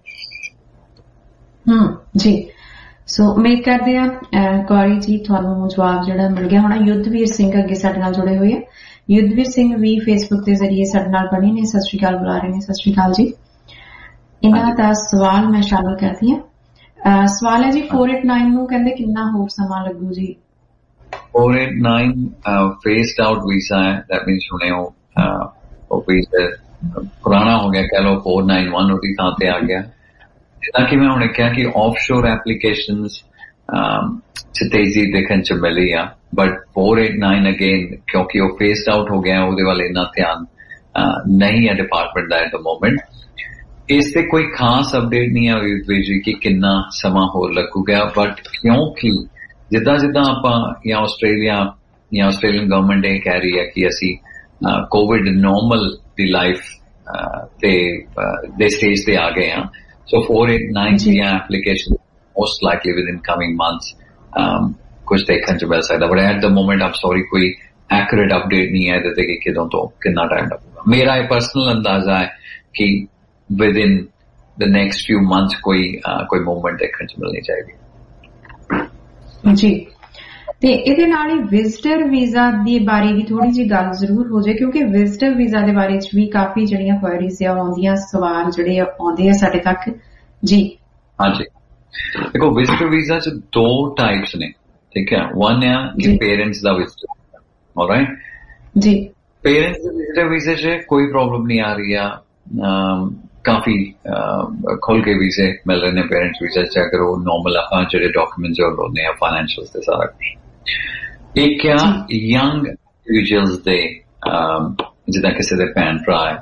ਹੂੰ ਜੀ, ਸੋ ਉਮੀਦ ਕਰਦੇ ਆ ਕੌਰੀ ਜੀ ਤੁਹਾਨੂੰ ਜਵਾਬ ਜਿਹੜਾ ਮਿਲ ਗਿਆ ਹੋਣਾ। ਯੁੱਧਵੀਰ ਸਿੰਘ ਅੱਗੇ ਸਾਡੇ ਨਾਲ ਜੁੜੇ ਹੋਏ ਆ। ਯੁੱਧਵੀਰ ਸਿੰਘ ਵੀ ਫੇਸਬੁੱਕ ਦੇ ਜ਼ਰੀਏ ਸਾਡੇ ਨਾਲ ਬਣੇ ਨੇ, ਸਤਿ ਸ਼੍ਰੀ ਅਕਾਲ ਬੁਲਾ ਰਹੇ ਨੇ। ਸਤਿ ਸ਼੍ਰੀ ਅਕਾਲ ਜੀ। ਇਹਨਾਂ ਦਾ ਸਵਾਲ ਮੈਂ ਸ਼ਾਮਲ ਕਰਦੀ ਹਾਂ। ਸਵਾਲ ਹੈ ਜੀ four eight nine ਨੂੰ ਕਹਿੰਦੇ ਕਿੰਨਾ ਹੋਰ ਸਮਾਂ ਲੱਗੂ ਜੀ? four eight nine phased out visa ਹੈ, ਦੈਟ ਮੀਨਸ ਹੁਣੇ ਉਹ ਵੀਜ਼ਾ ਪੁਰਾਣਾ ਹੋ ਗਿਆ ਕਹਿ ਲਓ, four nine one ਉਹਦੀ ਥਾਂ ਤੇ ਆ ਗਿਆ। ਜਿੱਦਾਂ ਕਿ ਮੈਂ ਹੁਣੇ ਕਿਹਾ ਕਿ ਆਫਸ਼ੋਰ ਐਪਲੀਕੇਸ਼ਨਸ ਚ ਤੇਜ਼ੀ ਦੇਖਣ ਚ ਮਿਲੀ ਆ, but four eight nine again ਕਿਉਂਕਿ ਉਹ ਫੇਸਡ ਆਊਟ ਹੋ ਗਿਆ, ਉਹਦੇ ਵੱਲ ਇੰਨਾ ਧਿਆਨ ਨਹੀਂ ਹੈ ਡਿਪਾਰਟਮੈਂਟ ਦਾ ਐਟ ਦ ਮੋਮੈਂਟ। ਇਸ ਤੇ ਕੋਈ ਖਾਸ ਅਪਡੇਟ ਨਹੀਂ ਹੈ ਜੀ ਕਿ ਕਿੰਨਾ ਸਮਾਂ ਹੋਰ ਲੱਗੂਗਾ, ਬਟ ਕਿਉਂਕਿ ਜਿੱਦਾਂ ਜਿੱਦਾਂ ਆਪਾਂ ਜਾਂ ਆਸਟ੍ਰੇਲੀਆ ਜਾਂ ਆਸਟ੍ਰੇਲੀਅਨ ਗਵਰਨਮੈਂਟ ਇਹ ਕਹਿ ਰਹੀ ਹੈ ਕਿ ਅਸੀਂ ਕੋਵਿਡ ਨੋਰਮਲ ਦੀ ਲਾਈਫ ਤੇ ਦੇ ਸਟੇਜ ਤੇ ਆ ਗਏ ਹਾਂ, ਸੋ four eight nine ਦੀਆਂ application most likely within coming months um, कुछ देखने को मिल सकता है. But at the moment I'm sorry कोई accurate update नहीं है देते कि किधरों तो कितना टाइम लगेगा. मेरा ये पर्सनल अंदाजा है कि within the next few months कोई uh, कोई मूवमेंट देखने को मिलनी चाहिए. जी, ਤੇ ਇਹਦੇ ਨਾਲ ਹੀ ਵਿਜ਼ਟਰ ਵੀਜ਼ਾ ਦੇ ਬਾਰੇ ਵੀ ਥੋੜੀ ਜਿਹੀ ਗੱਲ ਜ਼ਰੂਰ ਹੋ ਜਾਏ, ਕਿਉਂਕਿ ਵਿਜ਼ਟਰ ਵੀਜ਼ਾ ਦੇ ਬਾਰੇ ਚ ਵੀ ਕਾਫੀ ਜਿਹੜੀਆਂ ਕੁਐਰੀਜ਼ ਆਉਂਦੀਆਂ, ਸਵਾਲ ਜਿਹੜੇ ਆਉਂਦੇ ਆ ਸਾਡੇ ਤੱਕ. ਜੀ ਹਾਂਜੀ, ਦੇਖੋ ਵਿਜ਼ਟਰ ਵੀਜ਼ਾ ਚ ਦੋ ਟਾਈਪਸ ਨੇ, ਠੀਕ ਹੈ. ਵਨ ਹੈ ਕਿ ਪੇਰੈਂਟਸ ਦਾ ਵਿਜ਼ਟਰ, ਆਲਰਾਈਟ ਜੀ. ਪੇਰੈਂਟਸ ਦੇ ਵਿਜ਼ਟਰ ਵੀਜ਼ੇ ਚ ਕੋਈ ਪ੍ਰੋਬਲਮ ਨਹੀਂ ਆ ਰਹੀ ਆ, ਕਾਫੀ ਖੁੱਲ ਕੇ ਵੀਜ਼ੇ ਮਿਲ ਰਹੇ ਨੇ ਪੇਰੈਂਟਸ ਵੀਜ਼ਾ ਚ, ਅਗਰ ਉਹ ਨੋਰਮਲ ਆਪਾਂ ਜਿਹੜੇ ਡਾਕੂਮੈਂਟਸ ਹੋਣੇ ਆ ਫਾਈਨੈਂਸ਼ੀਅਲ ਤੇ ਸਾਰਾ ਕੁਝ. ਇੱਕ ਆ ਯੰਗ ਇੰਡੀਵਿਜੂਅਲਸ ਦੇ, ਜਿੱਦਾਂ ਕਿਸੇ ਦੇ ਭੈਣ ਭਰਾ ਹੈ,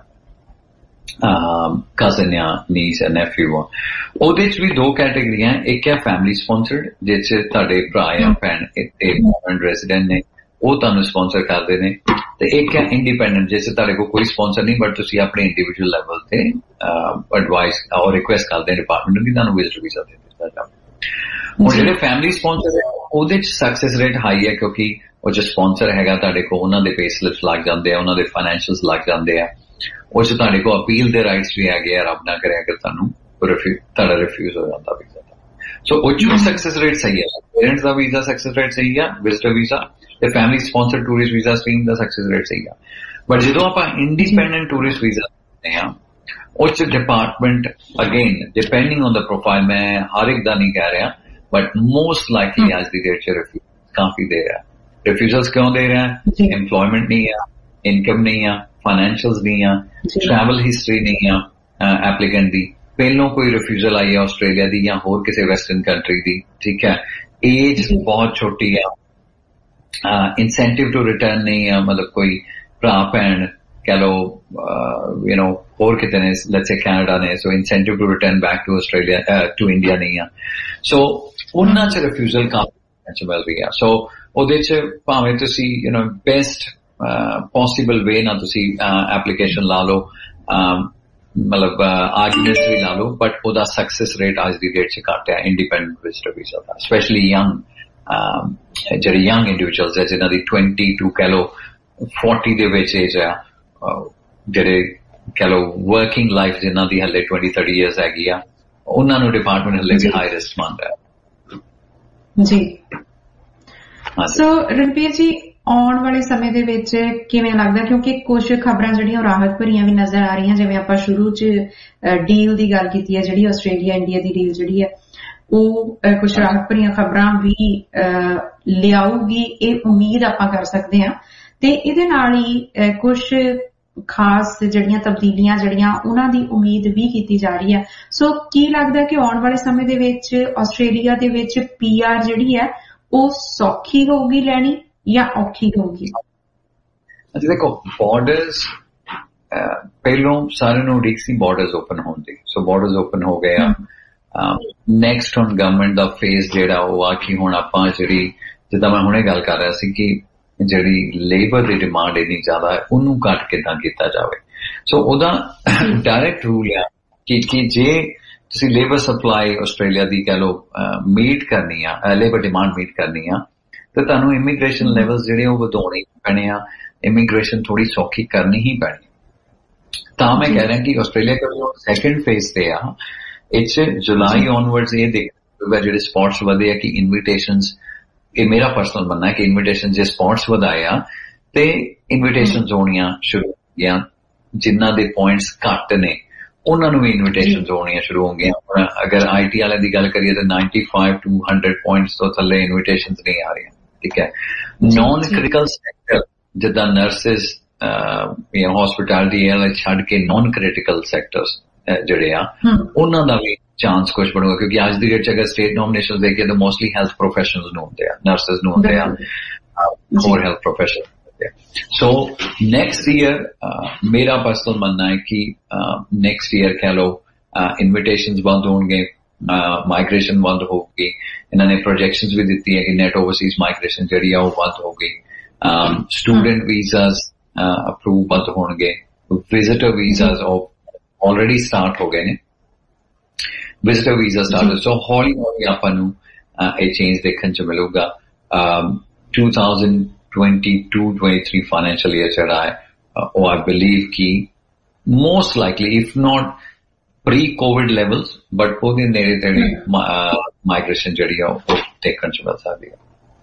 ਕਜ਼ਨ ਜਾਂ ਨੀਸ ਜਾਂ ਨੈਫਿਊ ਆ, ਉਹਦੇ ਚ ਵੀ ਦੋ ਕੈਟੇਗਰੀਆਂ. ਇੱਕ ਆ ਫੈਮਿਲੀ ਸਪਾਂਸਰਡ, ਜਿਸ ਚ ਤੁਹਾਡੇ ਭਰਾ ਜਾਂ ਭੈਣ ਇੱਥੇ ਪਰਮਨੈਂਟ ਰੈਜ਼ੀਡੈਂਟ ਨੇ, ਉਹ ਤੁਹਾਨੂੰ ਸਪਾਂਸਰ ਕਰਦੇ ਨੇ. ਤੇ ਇੱਕ ਹੈ ਇੰਡੀਪੈਂਡੈਂਟ, ਜਿਸ ਚ ਤੁਹਾਡੇ ਕੋਲ ਕੋਈ ਸਪਾਂਸਰ ਨਹੀਂ, ਬਟ ਤੁਸੀਂ ਆਪਣੇ ਇੰਡੀਵਿਜੂਅਲ ਲੈਵਲ ਤੇ ਐਡਵਾਈਸ ਔਰ ਰਿਕੁਐਸਟ ਕਰਦੇ ਡਿਪਾਰਟਮੈਂਟ ਨੂੰ ਕਿ ਤੁਹਾਨੂੰ ਵਿਜ਼ਟਰ ਵੀਜ਼ਾ ਦੇ ਦਿੱਤਾ ਜਾਵੇ. ਹੁਣ ਜਿਹੜੇ ਫੈਮਿਲੀ ਸਪਾਂਸਰ ਹੈ ਉਹਦੇ ਚ ਸਕਸੈਸ ਰੇਟ ਹਾਈ ਹੈ, ਕਿਉਂਕਿ ਉਹ ਜੋ ਸਪਾਂਸਰ ਹੈਗਾ ਤੁਹਾਡੇ ਕੋਲ, ਉਹਨਾਂ ਦੇ ਪੇ ਸਲਿਪਸ ਲੱਗ ਜਾਂਦੇ ਆ, ਉਹਨਾਂ ਦੇ ਫਾਈਨੈਂਸ਼ੀਅਲਸ ਲੱਗ ਜਾਂਦੇ ਆ, ਉਹ ਚ ਤੁਹਾਡੇ ਕੋਲ ਅਪੀਲ ਦੇ ਰਾਈਟਸ ਵੀ ਹੈਗੇ ਆ. ਰੱਬ ਨਾ ਕਰੇ ਅਗਰ ਤੁਹਾਨੂੰ ਤੁਹਾਡਾ ਰਿਫਿਊਜ਼ ਹੋ ਜਾਂਦਾ ਵੀਜ਼ਾ, ਸੋ ਉਹ ਚ ਸਕਸੈਸ ਰੇਟ ਸਹੀ ਹੈ. ਪੇਰੈਂਟਸ ਦਾ ਵੀਜ਼ਾ ਸਕਸੈਸ ਰੇਟ ਸਹੀ ਆ, ਵਿਜ਼ਟਰ ਵੀਜ਼ਾ ਤੇ family sponsored tourist visa stream ਦਾ ਸਕਸੈਸ ਰੇਟ ਸਹੀ ਆ. ਬਟ ਜਦੋਂ ਆਪਾਂ ਇੰਡੀਪੈਂਡੈਂਟ ਟੂਰਿਸਟ ਵੀਜ਼ਾ ਲੈਂਦੇ ਆ, ਉਹ ਚ ਡਿਪਾਰਟਮੈਂਟ ਅਗੇਨ ਡਿਪੈਂਡਿੰਗ ਔਨ ਦਾ ਪ੍ਰੋਫਾਈਲ, ਮੈਂ ਹਰ ਇੱਕ ਦਾ ਨਹੀਂ ਕਹਿ ਰਿਹਾ, ਬਟ ਮੋਸਟ ਲਾਈਕਲੀ ਅੱਜ ਦੀ ਡੇਟ ਚ ਰਿਫਿਊਜ਼ ਕਾਫੀ ਦੇ ਰਿਹਾ. ਰਿਫਿਊਜ਼ਲਸ ਕਿਉਂ ਦੇ ਰਿਹਾ? ਇੰਪਲੋਇਮੈਂਟ ਨਹੀਂ ਆ, ਇਨਕਮ ਨਹੀਂ ਆ, ਫਾਈਨੈਂਸ਼ੀਅਲਸ ਨਹੀਂ ਆ, ਟਰੈਵਲ ਹਿਸਟਰੀ ਨਹੀਂ ਆ ਐਪਲੀਕੈਂਟ ਦੀ, ਪਹਿਲੋਂ ਕੋਈ ਰਿਫਿਊਜ਼ਲ ਆਈ ਆ ਆਸਟ੍ਰੇਲੀਆ ਦੀ ਜਾਂ ਹੋਰ ਕਿਸੇ ਵੈਸਟਰਨ ਕੰਟਰੀ ਦੀ, ਠੀਕ ਹੈ, ਏਜ ਬਹੁਤ ਛੋਟੀ ਆ, ਇਨਸੈਂਟਿਵ ਟੂ ਰਿਟਰਨ ਨਹੀਂ ਆ, ਮਤਲਬ ਕੋਈ ਭਰਾ ਭੈਣ ਕਹਿ ਲਓ ਯੂ ਨੋ ਹੋਰ ਕਿਤੇ ਨੇ, ਲੈਟਸ ਸੇ ਕੈਨੇਡਾ ਨੇ, so incentive to return back to Australia to India ਨਹੀਂ ਆ, ਸੋ ਉਹਨਾਂ ਚ ਰਿਫਿਊਜ਼ਲ ਕਾਫੀ ਮਿਲ ਰਹੀ ਆ. ਸੋ ਉਹਦੇ ਚ ਭਾਵੇਂ ਤੁਸੀਂ you know best possible way ਨਾਲ ਤੁਸੀਂ ਐਪਲੀਕੇਸ਼ਨ ਲਾ ਲਓ, ਮਤਲਬ ਆਰਗੂਮੈਂਟਸ ਵੀ ਲਾ ਲਓ, ਬਟ ਉਹਦਾ ਸਕਸੈਸ ਰੇਟ ਅੱਜ ਦੀ ਡੇਟ ਚ ਘੱਟ ਹੈ ਇੰਡੀਪੈਂਡੈਂਟ ਵਿਜ਼ਟਰ ਵੀਜ਼ਾ ਦਾ, ਸਪੈਸ਼ਲੀ ਯੰਗ ਜਿਹੜੇ ਯੰਗ ਇੰਡੀਵਿਜੂਅਲਸ ਹੈ, ਜਿਹਨਾਂ ਦੀ ਟਵੈਂਟੀ ਟੂ ਕਹਿ ਲਓ ਫੋਰਟੀ ਦੇ ਵਿੱਚ ਏਜ ਆ, ਜਿਹੜੇ ਕਹਿ ਲਓ ਵਰਕਿੰਗ ਲਾਈਫ ਜਿਹਨਾਂ ਦੀ ਹਲੇ ਟਵੈਂਟੀ ਥਰਟੀ ਈਅਰਸ ਹੈਗੀ ਆ, ਉਹਨਾਂ ਨੂੰ ਡਿਪਾਰਟਮੈਂਟ ਹਲੇ ਵੀ ਹਾਈ ਰਿਸਕ ਮੰਨਦਾ ਹੈ. ਜੀ, ਸੋ ਰਣਬੀਰ ਜੀ, ਆਉਣ ਵਾਲੇ ਸਮੇਂ ਦੇ ਵਿੱਚ ਕਿਵੇਂ ਲੱਗਦਾ, ਕਿਉਂਕਿ ਕੁਝ ਖਬਰਾਂ ਜਿਹੜੀਆਂ ਰਾਹਤ ਭਰੀਆਂ ਵੀ ਨਜ਼ਰ ਆ ਰਹੀਆਂ, ਜਿਵੇਂ ਆਪਾਂ ਸ਼ੁਰੂ ਚ ਡੀਲ ਦੀ ਗੱਲ ਕੀਤੀ ਹੈ, ਜਿਹੜੀ ਆਸਟ੍ਰੇਲੀਆ ਇੰਡੀਆ ਦੀ ਡੀਲ ਜਿਹੜੀ ਹੈ, ਉਹ ਕੁਝ ਰਾਹਤ ਭਰੀਆਂ ਖਬਰਾਂ ਵੀ ਲਿਆਊਗੀ, ਇਹ ਉਮੀਦ ਆਪਾਂ ਕਰ ਸਕਦੇ ਹਾਂ. ਤੇ ਇਹਦੇ ਨਾਲ ਹੀ ਕੁਝ ਖਾਸ ਜਿਹੜੀਆਂ ਤਬਦੀਲੀਆਂ ਜਿਹੜੀਆਂ ਉਹਨਾਂ ਦੀ ਉਮੀਦ ਵੀ ਕੀਤੀ ਜਾ ਰਹੀ ਹੈ. ਸੋ ਕੀ ਲੱਗਦਾ ਕਿ ਆਉਣ ਵਾਲੇ ਸਮੇਂ ਦੇ ਵਿੱਚ ਆਸਟ੍ਰੇਲੀਆ ਦੇ ਵਿੱਚ ਪੀ ਆਰ ਜਿਹੜੀ ਹੈ ਉਹ ਸੌਖੀ ਹੋਊਗੀ ਲੈਣੀ ਜਾਂ ਔਖੀ ਹੋਊਗੀ? ਅੱਛਾ, ਦੇਖੋ ਬਾਰਡਰਸ ਪਹਿਲੋਂ ਸਾਰਿਆਂ ਨੂੰ ਉਡੀਕ ਸੀ ਬਾਰਡਰਸ ਓਪਨ ਹੋਣ ਦੀ, ਸੋ ਬਾਰਡਰਸ ਓਪਨ ਹੋ ਗਏ ਆ. ਨੈਕਸਟ ਹੁਣ ਗਵਰਨਮੈਂਟ ਦਾ ਫੇਜ਼ ਜਿਹੜਾ ਉਹ ਆ ਕਿ ਹੁਣ ਆਪਾਂ ਜਿਹੜੀ, ਜਿੱਦਾਂ ਮੈਂ ਹੁਣੇ ਗੱਲ ਕਰ ਰਿਹਾ ਸੀ ਕਿ ਜਿਹੜੀ ਲੇਬਰ ਦੀ ਡਿਮਾਂਡ ਇੰਨੀ ਜ਼ਿਆਦਾ ਹੈ, ਉਹਨੂੰ ਘੱਟ ਕਿੱਦਾਂ ਕੀਤਾ ਜਾਵੇ. ਸੋ ਉਹਦਾ ਡਾਇਰੈਕਟ ਰੂਲ ਆ ਕਿ ਜੇ ਤੁਸੀਂ ਲੇਬਰ ਸਪਲਾਈ ਆਸਟ੍ਰੇਲੀਆ ਦੀ ਕਹਿ ਲਓ ਮੀਟ ਕਰਨੀ ਆ, ਲੇਬਰ ਡਿਮਾਂਡ ਮੀਟ ਕਰਨੀ ਆ, ਤੇ ਤੁਹਾਨੂੰ ਇਮੀਗ੍ਰੇਸ਼ਨ ਲੈਵਲਸ ਜਿਹੜੇ ਉਹ ਵਧਾਉਣੇ ਪੈਣੇ ਆ, ਇਮੀਗ੍ਰੇਸ਼ਨ ਥੋੜੀ ਸੌਖੀ ਕਰਨੀ ਹੀ ਪੈਣੀ. ਤਾਂ ਮੈਂ ਕਹਿ ਰਿਹਾ ਕਿ ਆਸਟ੍ਰੇਲੀਆ ਦਾ ਸੈਕੰਡ ਫੇਜ਼ ਤੇ ਆ, ਇਹ ਚ ਜੁਲਾਈ ਆਨਵਰਡਸ ਇਹ ਦੇਖੂਗਾ ਜਿਹੜੇ ਸਪੌਟਸ ਵਧੇ ਆ ਕਿ ਇਨਵੀਟੇਸ਼ਨਸ, ਇਹ ਮੇਰਾ ਪਰਸਨਲ ਮੰਨਣਾ ਹੈ ਕਿ ਇਨਵੀਟੇਸ਼ਨ ਜੇ ਸਪੌਟਸ ਵਧਾਏ ਆ ਤੇ ਇਨਵੀਟੇਸ਼ਨਸ ਹੋਣੀਆਂ ਸ਼ੁਰੂ ਹੋ ਗਈਆਂ, ਜਿਨ੍ਹਾਂ ਦੇ ਪੁਆਇੰਟਸ ਘੱਟ ਨੇ ਉਹਨਾਂ ਨੂੰ ਵੀ ਇਨਵੀਟੇਸ਼ਨਸ ਹੋਣੀਆਂ ਸ਼ੁਰੂ ਹੋ ਗਈਆਂ. ਹੁਣ ਅਗਰ ਆਈ ਟੀ ਵਾਲਿਆਂ ਦੀ ਗੱਲ ਕਰੀਏ ਤਾਂ ninety five two hundred points ਤੋਂ ਥੱਲੇ ਇਨਵੀਟੇਸ਼ਨਸ ਨਹੀਂ ਆ ਰਹੀਆਂ, ਠੀਕ ਹੈ. ਨੌਨ ਕ੍ਰਿਟੀਕਲ ਸੈਕਟਰ ਜਿੱਦਾਂ ਨਰਸਿਸ ਜਾਂ ਹਸਪਿਟੈਲਿਟੀ ਵਾਲੇ ਛੱਡ ਕੇ ਨੌਨ ਕ੍ਰਿਟੀਕਲ ਸੈਕਟਰਸ ਜਿਹੜੇ ਆ ਉਹਨਾਂ ਦਾ ਵੀ ਚਾਂਸ ਕੁਛ ਬਣੂਗਾ, ਕਿਉਂਕਿ ਅੱਜ ਦੀ ਡੇਟ ਚ ਅਗਰ ਸਟੇਟ ਨੋਮੀਨੇਸ਼ਨ ਦੇਖੀਏ ਤਾਂ ਮੋਸਟਲੀ ਹੈਲਥ ਪ੍ਰੋਫੈਸ਼ਨਲਸ ਨੂੰ ਹੁੰਦੇ ਆ, ਨਰਸਿਸ ਨੂੰ ਹੁੰਦੇ ਆ, ਹੋਰ ਹੈਲਥ ਪ੍ਰੋਫੈਸ਼ਨਲ ਹੁੰਦੇ ਆ. ਸੋ ਨੈਕਸਟ ਈਅਰ ਮੇਰਾ ਪਰਸਨਲ ਮੰਨਣਾ ਹੈ ਕਿ ਨੈਕਸਟ ਈਅਰ ਕਹਿ ਲਓ ਇਨਵੀਟੇਸ਼ਨਸ ਬੰਦ ਹੋਣਗੇ, ਮਾਈਗ੍ਰੇਸ਼ਨ ਬੰਦ ਹੋਊਗੀ. ਇਹਨਾਂ ਨੇ ਪ੍ਰੋਜੈਕਸ਼ਨਸ ਵੀ ਦਿੱਤੀ ਹੈ ਕਿ ਨੈਟ ਓਵਰਸੀਜ਼ ਮਾਈਗ੍ਰੇਸ਼ਨ ਜਿਹੜੀ ਆ ਉਹ ਬੰਦ ਹੋਊਗੀ, ਸਟੂਡੈਂਟ ਵੀਜ਼ਾਸ ਅਪਰੂਵ ਬੰਦ ਹੋਣਗੇ, ਵਿਜ਼ਿਟਰ ਵੀਜ਼ਾਸ ਆਲਰੇਡੀ ਸਟਾਰਟ ਹੋ ਗਏ ਨੇ. Visitor visa start. ਸੋ ਹੌਲੀ ਹੌਲੀ ਆਪਾਂ ਨੂੰ ਇਹ ਚੇਂਜ ਦੇਖਣ ਚ ਮਿਲੂਗਾ। twenty twenty-two twenty-three financial year ਜਿਹੜਾ ਹੈ ਉਹ ਆਈ ਬਿਲੀਵ ਕਿ most likely if not pre Covid levels but ਉਹਦੇ ਨੇੜੇ ਤੇੜੇ ਮਾਈਗ੍ਰੇਸ਼ਨ ਜਿਹੜੀ ਆ ਉਹ ਦੇਖਣ ਚ ਮਿਲ ਸਕਦੀ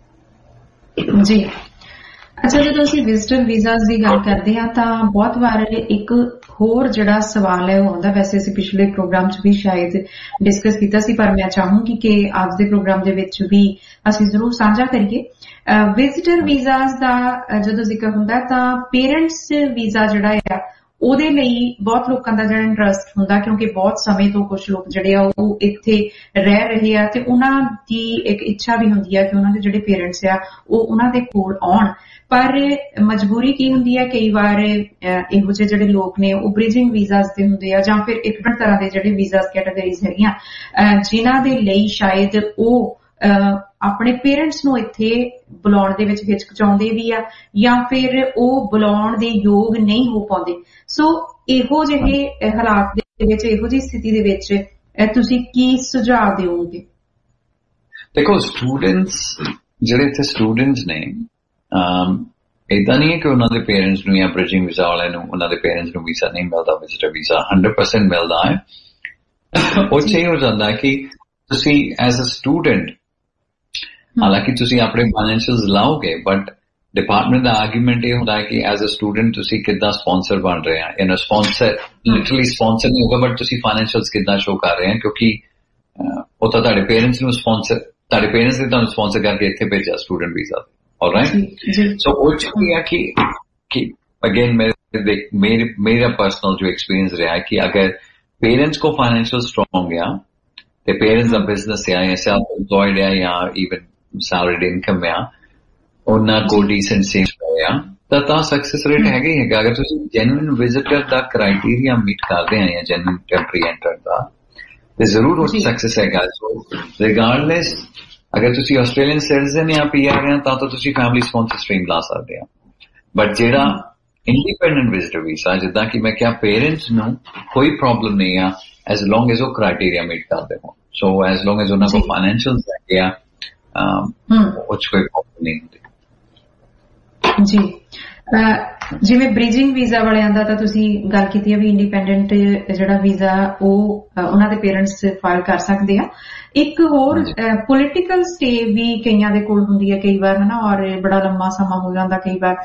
ਹੈ। ਜੀ ਅੱਛਾ, ਜਦੋਂ ਅਸੀਂ ਵਿਜ਼ਿਟਰ ਵੀਜ਼ਾਸ ਦੀ ਗੱਲ ਕਰਦੇ ਹਾਂ ਤਾਂ ਬਹੁਤ ਵਾਰ ਇੱਕ ਹੋਰ ਜਿਹੜਾ ਸਵਾਲ ਹੈ ਉਹ ਆਉਂਦਾ, ਵੈਸੇ ਅਸੀਂ ਪਿਛਲੇ ਪ੍ਰੋਗਰਾਮ 'ਚ ਵੀ ਸ਼ਾਇਦ ਡਿਸਕਸ ਕੀਤਾ ਸੀ ਪਰ ਮੈਂ ਚਾਹੂੰਗੀ ਕਿ ਅੱਜ ਦੇ ਪ੍ਰੋਗਰਾਮ ਦੇ ਵਿੱਚ ਵੀ ਅਸੀਂ ਜ਼ਰੂਰ ਸਾਂਝਾ ਕਰੀਏ। ਵਿਜ਼ਿਟਰ ਵੀਜ਼ਾਸ ਦਾ ਜਦੋਂ ਜ਼ਿਕਰ ਹੁੰਦਾ ਤਾਂ ਪੇਰੈਂਟਸ ਵੀਜ਼ਾ ਜਿਹੜਾ ਆ ਉਹਦੇ ਲਈ ਬਹੁਤ ਲੋਕਾਂ ਦਾ ਜਿਹੜਾ ਇੰਟਰਸਟ ਹੁੰਦਾ, ਕਿਉਂਕਿ ਬਹੁਤ ਸਮੇਂ ਤੋਂ ਕੁਝ ਲੋਕ ਜਿਹੜੇ ਆ ਉਹ ਇੱਥੇ ਰਹਿ ਰਹੇ ਆ ਤੇ ਉਹਨਾਂ ਦੀ ਇੱਕ ਇੱਛਾ ਵੀ ਹੁੰਦੀ ਆ ਕਿ ਉਹਨਾਂ ਦੇ ਜਿਹੜੇ ਪੇਰੈਂਟਸ ਆ ਉਹ ਉਹਨਾਂ ਦੇ ਕੋਲ ਆਉਣ। ਪਰ ਮਜਬੂਰੀ ਕੀ ਹੁੰਦੀ ਹੈ, ਕਈ ਵਾਰ ਇਹੋ ਜਿਹੇ ਜਿਹੜੇ ਲੋਕ ਨੇ ਉਹ ਬ੍ਰਿਜਿੰਗ ਵੀਜ਼ਾਸ ਦੇ ਹੁੰਦੇ ਆ ਜਾਂ ਫਿਰ ਇੱਕ ਤਰ੍ਹਾਂ ਦੇ ਜਿਹੜੇ ਵੀਜ਼ਾਸ ਕੈਟਾਗਰੀਜ਼ ਹੈਗੀਆਂ ਜਿਨ੍ਹਾਂ ਦੇ ਲਈ ਸ਼ਾਇਦ ਉਹ ਆਪਣੇ ਪੇਰੈਂਟਸ ਨੂੰ ਇੱਥੇ ਬੁਲਾਉਣ ਦੇ ਵਿੱਚ ਹਿਚਕਚਾਉਂਦੇ ਵੀ ਆ ਜਾਂ ਫਿਰ ਉਹ ਬੁਲਾਉਣ ਦੇ ਯੋਗ ਨਹੀਂ ਹੋ ਪਾਉਂਦੇ। ਸੋ ਇਹੋ ਜਿਹੇ ਹਾਲਾਤ ਦੇ ਵਿੱਚ, ਇਹੋ ਜਿਹੀ ਸਥਿਤੀ ਦੇ ਵਿੱਚ ਤੁਸੀਂ ਕੀ ਸੁਝਾਅ ਦਿਓਗੇ? ਦੇਖੋ, ਸਟੂਡੈਂਟਸ ਜਿਹੜੇ ਇੱਥੇ ਸਟੂਡੈਂਟਸ ਨੇ ਏਦਾਂ ਨਹੀਂ ਹੈ ਕਿ ਉਹਨਾਂ ਦੇ ਪੇਰੈਂਟਸ ਨੂੰ ਜਾਂ ਬ੍ਰਿਜਿੰਗ ਵੀਜ਼ਾ ਵਾਲਿਆਂ ਨੂੰ ਉਹਨਾਂ ਦੇ ਪੇਰੈਂਟਸ ਨੂੰ ਵੀਜ਼ਾ ਨਹੀਂ ਮਿਲਦਾ। ਵਿਜ਼ਿਟਰ ਵੀਜ਼ਾ ਹੰਡਰਡ ਪਰਸੈਂਟ ਮਿਲਦਾ ਹੈ। ਉਹ ਚ ਇਹ ਹੋ ਜਾਂਦਾ ਕਿ ਤੁਸੀਂ ਐਜ਼ ਅ ਸਟੂਡੈਂਟ ਹਾਲਾਂਕਿ ਤੁਸੀਂ ਆਪਣੇ ਫਾਈਨੈਂਸ਼ੀਅਲਸ ਲਾਓਗੇ ਬਟ ਡਿਪਾਰਟਮੈਂਟ ਦਾ ਆਰਗੂਮੈਂਟ ਇਹ ਹੁੰਦਾ ਹੈ ਕਿ ਐਜ਼ ਅ ਸਟੂਡੈਂਟ ਤੁਸੀਂ ਕਿੱਦਾਂ ਸਪਾਂਸਰ ਬਣ ਰਹੇ ਆ। ਇਨ ਸਪਾਂਸਰ ਲਿਟਰਲੀ ਸਪਾਂਸਰ ਨਹੀਂ ਹੋਗਾ ਬਟ ਤੁਸੀਂ ਫਾਈਨੈਂਸ਼ੀਅਲਸ ਕਿੱਦਾਂ ਸ਼ੋ ਕਰ ਰਹੇ ਆ, ਕਿਉਂਕਿ ਉਹ ਤਾਂ ਤੁਹਾਡੇ ਪੇਰੈਂਟਸ ਨੂੰ ਸਪਾਂਸਰ ਤੁਹਾਡੇ ਪੇਰੈਂਟਸ ਨੇ ਤੁਹਾਨੂੰ ਸਪਾਂਸਰ ਕਰਕੇ ਇੱਥੇ ਭੇਜਿਆ ਸਟੂਡੈਂਟ ਵੀਜ਼ਾ। ऑलराइट, सो वो चाहिए कि कि अगेन मेरे मेरे मेरा पर्सनल जो एक्सपीरियंस रहा है कि अगर पेरेंट्स को फाइनेंशियल स्ट्रॉन्ग है ते पेरेंट्स का बिजनेस है या सेल्फ एम्प्लॉयड है या इवन सैलरीड इनकम है उन्ना को डिसेंट सेव है ਤਾਂ ਤਾਂ ਸਕਸੈਸ ਰੇਟ ਹੈਗਾ ਹੀ ਹੈਗਾ। ਅਗਰ ਤੁਸੀਂ ਜੈਨੂਇਨ ਵਿਜ਼ਿਟਰ ਦਾ ਕ੍ਰਾਈਟੇਰੀਆ ਮੀਟ ਕਰਦੇ ਆ ਜਾਂ ਜੈਨੂਇਨ ਟੈਂਪਰੇਰੀ ਐਂਟਰ ਦਾ ਤੇ ਜ਼ਰੂਰ ਉਹ ਸਕਸੈਸ ਹੈਗਾ। ਸੋ ਰਿਗਾਰਡਲੈਸ ਅਗਰ ਤੁਸੀਂ ਆਸਟ੍ਰੇਲੀਅਨ ਸਿਟੀਜ਼ਨ ਜਾਂ ਪੀਆਰ ਆ ਤਾਂ ਤਾਂ ਤੁਸੀਂ ਫੈਮਿਲੀ ਸਪਾਂਸਰ ਸਟ੍ਰੀਮ ਲਾ ਸਕਦੇ ਆ। ਬਟ ਜਿਹੜਾ ਇੰਡੀਪੈਂਡੈਂਟ ਵਿਜ਼ਿਟਰ ਵੀਜ਼ਾ ਜਿੱਦਾਂ ਕਿ ਮੈਂ ਕਿਹਾ ਪੇਰੈਂਟਸ ਨੂੰ ਕੋਈ ਪ੍ਰੋਬਲਮ ਨਹੀਂ ਆ ਐਜ਼ ਲੌਂਗ ਐਜ਼ ਉਹ ਕ੍ਰਾਈਟੇਰੀਆ ਮੀਟ ਕਰਦੇ ਹੋ। ਸੋ ਐਜ਼ ਲੌਂਗ ਐਜ਼ ਉਹਨਾਂ ਕੋਲ ਫਾਈਨੈਂਸ਼ੀਅਲ ਹੈਗੇ ਆ ਉਹ ਚ ਕੋਈ ਪ੍ਰੋਬਲਮ ਨਹੀਂ ਹੁੰਦੀ। ਜੀ, ਜਿਵੇਂ ਬ੍ਰਿਜਿੰਗ ਵੀਜ਼ਾ ਵਾਲਿਆਂ ਦਾ ਤਾਂ ਤੁਸੀਂ ਗੱਲ ਕੀਤੀ ਹੈ ਵੀ ਇੰਡੀਪੈਂਡੈਂਟ ਜਿਹੜਾ ਵੀਜ਼ਾ ਉਹ ਉਹਨਾਂ ਦੇ ਪੇਰੈਂਟਸ ਫਾਈਲ ਕਰ ਸਕਦੇ ਆ। ਇੱਕ ਹੋਰ ਪੋਲੀਟੀਕਲ ਸਟੇ ਵੀ ਕਈਆਂ ਦੇ ਕੋਲ ਹੁੰਦੀ ਹੈ ਕਈ ਵਾਰ, ਹਨਾ, ਔਰ ਬੜਾ ਲੰਮਾ ਸਮਾਂ ਹੋ ਜਾਂਦਾ ਕਈ ਵਾਰ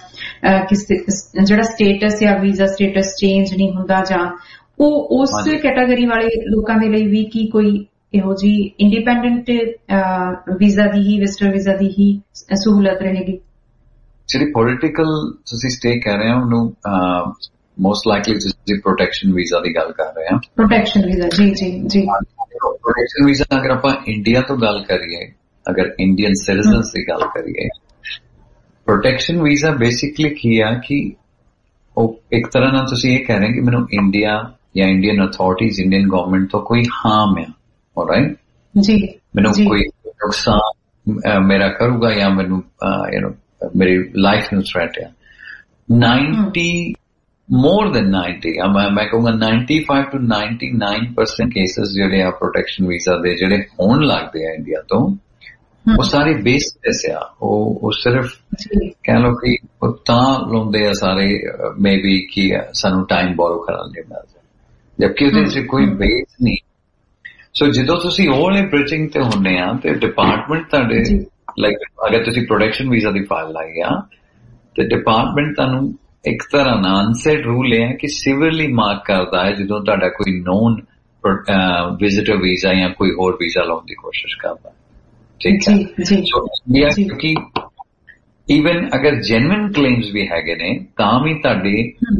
ਜਿਹੜਾ ਸਟੇਟਸ ਜਾਂ ਵੀਜ਼ਾ ਸਟੇਟਸ ਚੇਂਜ ਨਹੀਂ ਹੁੰਦਾ ਜਾਂ ਉਹ ਉਸ ਕੈਟਾਗਰੀ ਵਾਲੇ ਲੋਕਾਂ ਦੇ ਲਈ ਵੀ ਕੀ ਕੋਈ ਇਹੋ ਜਿਹੀ ਇੰਡੀਪੈਂਡੈਂਟ ਵੀਜ਼ਾ ਦੀ ਹੀ ਵਿਜ਼ਟਰ ਵੀਜ਼ਾ ਦੀ ਹੀ ਸਹੂਲਤ ਰਹੇਗੀ? ਜਿਹੜੀ ਪੋਲੀਟੀਕਲ ਤੁਸੀਂ ਸਟੇ ਕਰ ਰਹੇ ਹੋ ਉਹਨੂੰ ਮੋਸਟ ਲਾਈਕਲੀ ਤੁਸੀਂ ਪ੍ਰੋਟੈਕਸ਼ਨ ਵੀਜ਼ਾ ਦੀ ਗੱਲ ਕਰ ਰਹੇ ਹੋ। ਪ੍ਰੋਟੈਕਸ਼ਨ ਵੀਜ਼ਾ, ਜੀ ਜੀ ਜੀ। ਪ੍ਰੋਟੈਕਸ਼ਨ ਵੀਜ਼ਾ ਅਗਰ ਆਪਾਂ ਇੰਡੀਆ ਤੋਂ ਗੱਲ ਕਰੀਏ, ਅਗਰ ਇੰਡੀਅਨ ਸਿਟੀਜ਼ਨਸ ਦੀ ਗੱਲ ਕਰੀਏ, ਪ੍ਰੋਟੈਕਸ਼ਨ ਵੀਜ਼ਾ ਬੇਸਿਕਲੀ ਕੀ ਆ ਕਿ ਉਹ ਇੱਕ ਤਰ੍ਹਾਂ ਨਾਲ ਤੁਸੀਂ ਇਹ ਕਹਿ ਰਹੇ ਕਿ ਮੈਨੂੰ ਇੰਡੀਆ ਜਾਂ ਇੰਡੀਅਨ ਅਥਾਰਟੀਜ਼ ਇੰਡੀਅਨ ਗਵਰਨਮੈਂਟ ਤੋਂ ਕੋਈ ਹਾਰਮ ਹੈ, ਆਲਰਾਈਟ ਜੀ, ਮੈਨੂੰ ਕੋਈ ਨੁਕਸਾਨ ਮੇਰਾ ਕਰੂਗਾ ਜਾਂ ਮੈਨੂੰ ਯੂ ਨੋ ਮੇਰੀ ਲਾਈਫ ਨੂੰ ਥ੍ਰੈਟ ਹੈ। ਨਾਈਨਟੀ more than ninety, मैं कहूँगा ninety-five to ninety-nine percent cases ਜਿਹੜੇ ਆ ਪ੍ਰੋਟੈਕਸ਼ਨ ਵੀਜ਼ਾ ਦੇ ਜਿਹੜੇ ਹੋਣ ਲੱਗਦੇ ਆ ਇੰਡੀਆ ਤੋਂ ਉਹ ਸਾਰੇ ਬੇਸਿਸ ਆ। ਉਹ ਉਹ ਸਿਰਫ ਕਹਿ ਲਓ ਕਿ ਉਹ ਤਾਂ ਲਾਉਂਦੇ ਆ ਸਾਰੇ ਮੇ ਬੀ ਕਿ ਸਾਨੂੰ ਟਾਈਮ ਬੋਰੋ ਕਰਨ ਲਈ ਮਿਲ ਜਾਏ, ਜਦਕਿ ਉਹਦੇ ਚ ਕੋਈ ਬੇਸ ਨਹੀਂ। ਸੋ ਜਦੋਂ ਤੁਸੀਂ ਉਹ ਵਾਲੇ ਬ੍ਰਿਜਿੰਗ ਤੇ ਹੁੰਦੇ ਆ ਤੇ ਡਿਪਾਰਟਮੈਂਟ ਤੁਹਾਡੇ ਲਾਈਕ ਅਗਰ ਤੁਸੀਂ ਪ੍ਰੋਟੈਕਸ਼ਨ ਵੀਜ਼ਾ ਦੀ ਫਾਈਲ ਲਾਈ ਆ ਤੇ ਡਿਪਾਰਟਮੈਂਟ ਤੁਹਾਨੂੰ ਇੱਕ ਤਰ੍ਹਾਂ ਨਾਲ ਅਨਸੈਟ ਰੂਲ ਇਹ ਹੈ ਕਿ ਸਿਵਰਲੀ ਮਾਰਕ ਕਰਦਾ ਹੈ ਜਦੋਂ ਤੁਹਾਡਾ ਕੋਈ ਨੋਨ ਵਿਜ਼ਿਟਰ ਵੀਜ਼ਾ ਜਾਂ ਕੋਈ ਹੋਰ ਵੀਜ਼ਾ ਲਾਉਣ ਦੀ ਕੋਸ਼ਿਸ਼ ਕਰਦਾ। ਠੀਕ ਹੈ, ਕਿਉਂਕਿ ਈਵਨ ਅਗਰ ਜੈਨੂਇਨ ਕਲੇਮਸ ਵੀ ਹੈਗੇ ਨੇ ਤਾਂ ਵੀ ਤੁਹਾਡੇ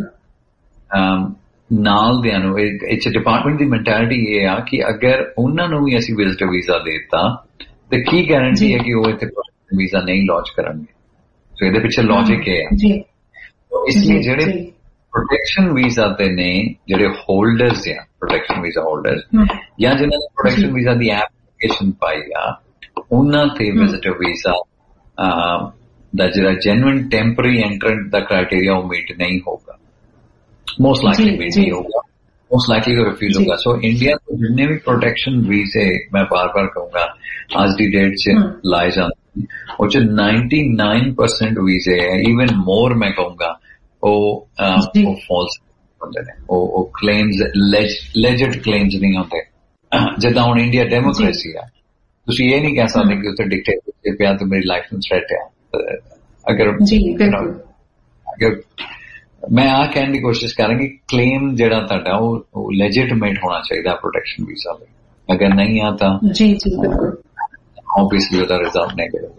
ਨਾਲ ਦਿਆਂ ਨੂੰ ਇਹ ਡਿਪਾਰਟਮੈਂਟ ਦੀ ਮੈਂਟੈਲਿਟੀ ਇਹ ਆ ਕਿ ਅਗਰ ਉਹਨਾਂ ਨੂੰ ਵੀ ਅਸੀਂ ਵਿਜ਼ਿਟਰ ਵੀਜ਼ਾ ਦੇ ਦਿੱਤਾ ਤੇ ਕੀ ਗਾਰੰਟੀ ਹੈ ਕਿ ਉਹ ਇੱਥੇ ਵੀਜ਼ਾ ਨਹੀਂ ਲਾਂਚ ਕਰਨਗੇ। ਸੋ ਇਹਦੇ ਪਿੱਛੇ ਲੌਜਿਕ ਇਹ ਹੈ। ਇਸ ਲਈ ਜਿਹੜੇ ਪ੍ਰੋਟੈਕਸ਼ਨ ਵੀਜ਼ਾ ਤੇ ਨੇ ਜਿਹੜੇ ਹੋਲਡਰਸ ਆ ਪ੍ਰੋਟੈਕਸ਼ਨ ਵੀਜ਼ਾ ਹੋਲਡਰਸ ਜਾਂ ਜਿਨ੍ਹਾਂ ਨੇ ਪ੍ਰੋਟੈਕਸ਼ਨ ਵੀਜ਼ਾ ਦੀ ਐਪਲੀਕੇਸ਼ਨ ਪਾਈ ਆ ਉਹਨਾਂ ਤੇ ਵਿਜ਼ਿਟਰ ਵੀਜ਼ਾ ਦਾ ਜਿਹੜਾ ਜੈਨੂਇਨ ਟੈਂਪਰੇਰੀ ਐਂਟਰੈਂਟ ਦਾ ਕ੍ਰਾਈਟੇਰੀਆ ਉਹ ਮੀਟ ਨਹੀਂ ਹੋਗਾ, ਮੋਸਟ ਲਾਈਕਲੀ ਮੀਟ ਨਹੀਂ ਹੋਗਾ। मोस्ट लाइकली वो रिफ्यूज होगा। सो इंडिया को जितने भी प्रोटेक्शन वीजे मैं बार बार कहूंगा आज की डेट से लाए जाते वो जो नाइन्टी नाइन परसेंट वीजे है इवन मोर मैं कहूंगा वो फॉल्स होंगे ने वो क्लेम्स लेजिट क्लेम्स नहीं होते जिदा हुण इंडिया डेमोक्रेसी है तुसीं ये नहीं कह सकते कि उत्थे डिक्टेटरशिप है तो मेरी लाइफ में थ्रेट है। अगर अगर मैं आ कहने की कोशिश करूंगी क्लेम जेड़ा तुहाडा वो लेजिटिमेट होना चाहिए प्रोटेक्शन वीजा में, अगर नहीं आता जी जी बिल्कुल ऑब्वियसली उसका रिजल्ट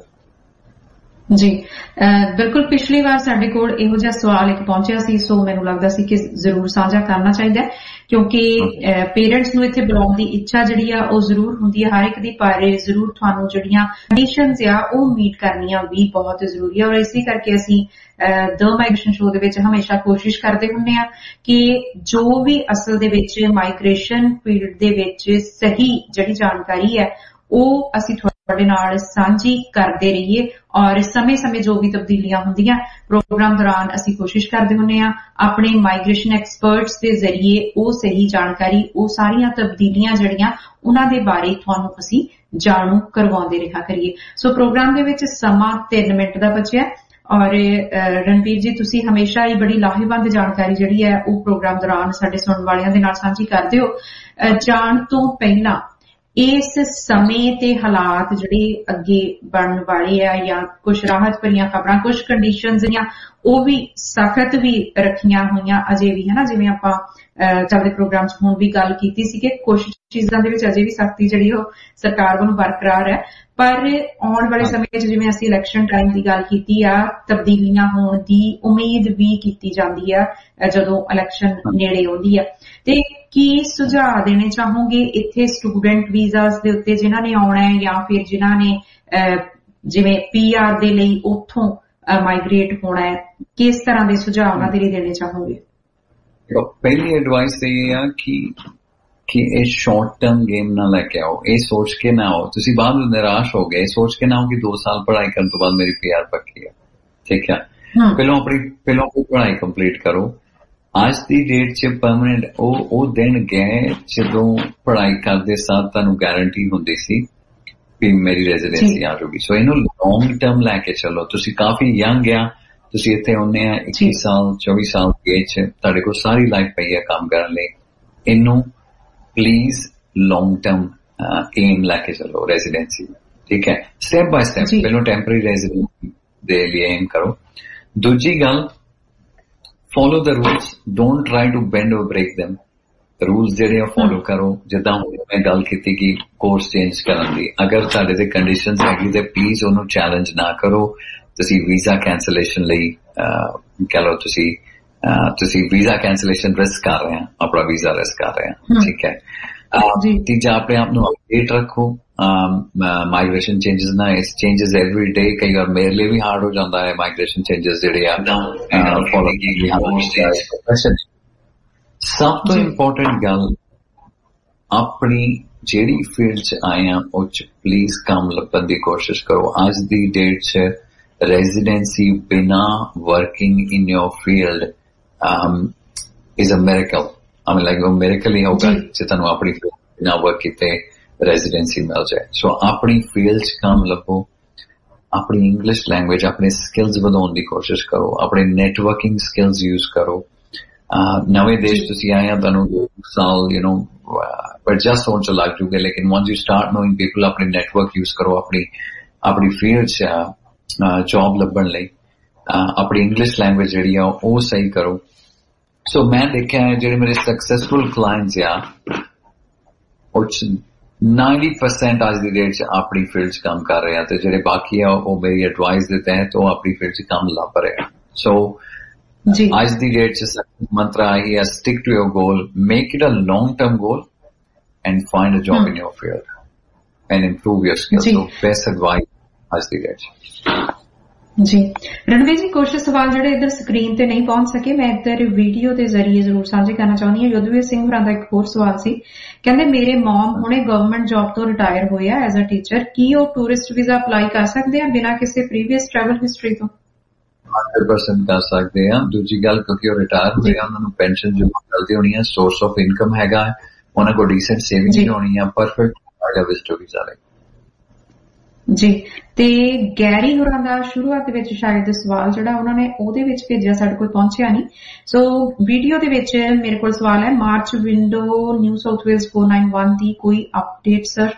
नेगेटिव। जी बिल्कुल पिछली बार साडे कोल इहो जिहा सवाल एक पहुंचिया सी सो मैनूं लगदा सी कि जरूर साझा करना चाहिए क्योंकि पेरेंट्स नूं इत्थे बुलाउण दी इच्छा जिहड़ी आ ओह जरूर हुंदी है हर एक दी पर जरूर तुहानूं जिहड़ियां कंडीशनस आ ओह मीट करनियां भी बहुत जरूरी है और इसी करके असीं द माइग्रेशन शो दे विच हमेशा कोशिश करदे हुंदे आ कि जो भी असल दे विच माइग्रेशन फील्ड दे विच सही जिहड़ी जानकारी है ओह असीं तुहाडे नाल सांझी करदे रहिए और समय समय जो भी तब्दीलियां हुंदियां प्रोग्राम दौरान असीं कोशिश करदे हुंदे आ अपने माइग्रेशन एक्सपर्ट्स दे जरिए ओह सही जानकारी ओह सारियां तब्दीलियां जिहड़ियां उन्हां दे बारे तुहानूं असीं जाणू करवाउंदे रहा करिए। सो प्रोग्राम दे विच समां तीन मिनट दा बचिआ और रणवीर जी तुसी हमेशा ही बड़ी लाहेवंद जानकारी जिहड़ी है वो प्रोग्राम दौरान साडे सुणन वालियां दे नाल सांझी करदे हो। जाण तो पहला इस समय ते हालात जिहड़े अगे बनन वाले आ या कुछ राहत भरियां खबरां कुछ कंडीशनस जिहड़ियां वो भी सख्त भी रखियां होईयां अजे भी है ना जिवें आपां चलदे प्रोग्राम च हुण भी गल कीती सी कि कुछ चीजां दे विच अजे भी सख्ती जिहड़ी हो सरकार वल्लों बरकरार है पर आउण वाले समय च जिवें असीं इलैक्शन टाइम की गल कीती आ तब्दीलियां होण दी उम्मीद भी कीती जांदी आ जदों इलैक्शन नेड़े आउंदी आ ते की सुझाव देने चाहोगे इत्थे स्टूडेंट वीजास दे उत्ते जिन्हां ने आउणा है या फिर जिन्हां ने जिवें पीआर दे लई उत्थों माइग्रेट होना है किस तरह के सुझाव उन्हां दे लई देने चाहोगे? पहली एडवाइस तो ये है कि कि ये शॉर्ट टर्म गेम ना लेके आओ, ये सोच के ना आओ तुसी बाद में निराश हो गए सोच के ना आओ कि दो साल पढ़ाई करने तो बाद मेरी पीआर पक्की है ठीक है पहलों अपनी पहलों को पढ़ाई कंप्लीट करो। आज की डेट च परमानेंट वो दिन गए जो पढ़ाई करते साथ तुहानूं गारंटी हुंदी सी कि मेरी रेजिडेंसी आ जाऊगी। सो इनू लॉन्ग टर्म लैके चलो तुसी काफी यंग आ तुसी इत्थे आउंदे आ इक्कीस साल चौबीस साल की एज च तुहाडे कोल सारी लाइफ पई है काम करने लई इनू प्लीज लॉन्ग टर्म एम लैके चलो रेजिडेंसी ठीक है स्टेप बाय स्टेप पहलों टेम्पररी रेजिडेंसी दे लिए एम करो। दूजी गल follow the rules don't try to bend और ब्रेक देम रूल्स जेडे फॉलो करो जिदा मैं गल की कि कोर्स चेंज करन दी अगर तुहाडे ते कंडीशनस हैगी ते प्लीज उन्होंने चैलेंज ना करो तुसी वीजा कैंसलेशन लई कह लो तुसी तुसी वीजा कैंसलेशन रिस्क कर रहे हैं अपना वीजा रिस्क कर रहे हैं ठीक है। तीजा अपने आप नूं अपडेट रखो माइग्रेशन चेंजेस ना इस चेंजेस एवरी डे कई बार मेरे लिए भी हार्ड हो जाता है माइग्रेशन चेंजेस जेडे आ फॉलो की सब तो इंपोर्टेंट गल अपनी जेड़ी फील्ड च आए हैं उस प्लीज काम लभन की कोशिश करो। आज की डेट च रेजिडेंसी बिना working in your field is a miracle I mean like वो मिरेकल ही होगा जो तुहानूं अपनी फील्ड बिना वर्क कीते रेजिडेंसी मिल जाए। सो so, अपनी फील्ड च काम लभो अपनी इंग्लिश लैंग्वेज अपने स्किल्स वधाउण की कोशिश करो अपने नेटवर्किंग स्किल्स यूज करो। नवे देश तुसी आए हैं तुहानूं दो साल यू नो एडजस्ट होने च लग जूगे लेकिन once you start knowing people अपनी नेटवर्क यूज करो अपनी अपनी फील्ड च जॉब लभण लई अपनी इंग्लिश लैंग्वेज जिहड़ी आ वो सही करो। सो so, मैं देखा है जिहड़े मेरे सक्सेसफुल क्लाइंट्स आ नाइन्टी परसेंट आज की डेट च अपनी फील्ड च काम कर रहे हैं तो जिहड़े बाकी आ वो मेरी एडवाइस दे तहत वो अपनी फील्ड च काम लभ रहे हैं। सो आज की डेट च मंत्र आई है stick to your goal make it a long term goal and find a job in your field and improve your skills. So best advice आज की डेट जी। रणवीर जी कुछ सवाल जिहड़े इधर स्क्रीन ते नहीं पहुंच सके मैं इधर वीडियो के जरिए जरूर साझे करना चाहती हूँ। युद्धवीर सिंह होरां दा एक होर सवाल सी कहंदे मेरे मॉम हुणे गवर्नमेंट जॉब तो रिटायर होए एज अ टीचर की वो टूरिस्ट वीजा अप्लाई कर सकते हैं बिना किसी प्रीवियस ट्रैवल हिस्टरी तो? हंड्रेड परसेंट कर सकते हैं। दूजी गल क्योंकि वो रिटायर होए उन्होंने पेंशन जो मिलती होनी है, सोर्स ऑफ इनकम हैगा, उन्होंने को डिसेंट सेविंग होनी है, परफेक्ट स्टोरीज वाले जी। ते गैरी होरां दा शुरुआत विच शायद सवाल जिहड़ा उन्होंने ने ਉਹਦੇ ਵਿੱਚ ਭੇਜਿਆ ਸਾਡੇ ਕੋਲ ਪਹੁੰਚਿਆ नहीं। सो वीडियो ਦੇ ਵਿੱਚ ਮੇਰੇ ਕੋਲ सवाल है, March window New South Wales four nine one ਦੀ कोई अपडेट सर?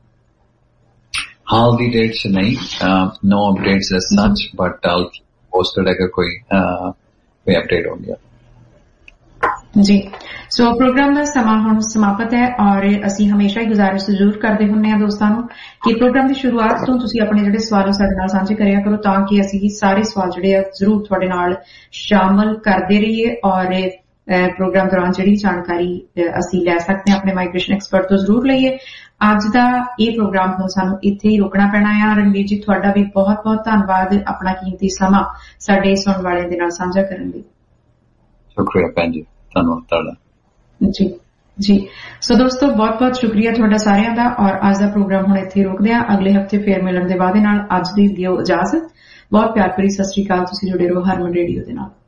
हाल दी डेट से नहीं, no updates as such, but I posted अगर कोई कोई अपडेट हो गया जी। सो प्रोग्राम का समा हुण समाप्त है और असी हमेशा ही गुजारिश जरूर करते हुन्ने आ दोस्तां नूं कि प्रोग्राम की शुरुआत तो तुसीं अपने जिहड़े सवाल साडे नाल सांझे करिया करो तां कि असी सारे सवाल जिहड़े आ जरूर तुहाडे नाल शामिल करते रहिए और प्रोग्राम दौरान जिहड़ी जानकारी असी लै सकते हैं अपने माइग्रेशन एक्सपर्ट तो जरूर लईए। अज दा ये प्रोग्राम हुण सानूं इत्थे ही रोकना पैना है। रणवीर जी तुहाडा भी बहुत बहुत धन्नवाद अपना कीमती समा साडे सुणन वालिआं दे नाल साझा करन लई। शुक्रिया भैन जी, धन्नवाद जी जी। सो दोस्तों बहुत बहुत शुक्रिया तुहाडा सारिआं दा और अज दा प्रोग्राम हुण इत्थे रोकदे आ। अगले हफ्ते फेर मिलण दे वादे नाल अज दी दिओ इजाजत। बहुत प्यार भरी सत श्री अकाल। तुसीं जुड़े रहो हरमन रेडियो दे नाल।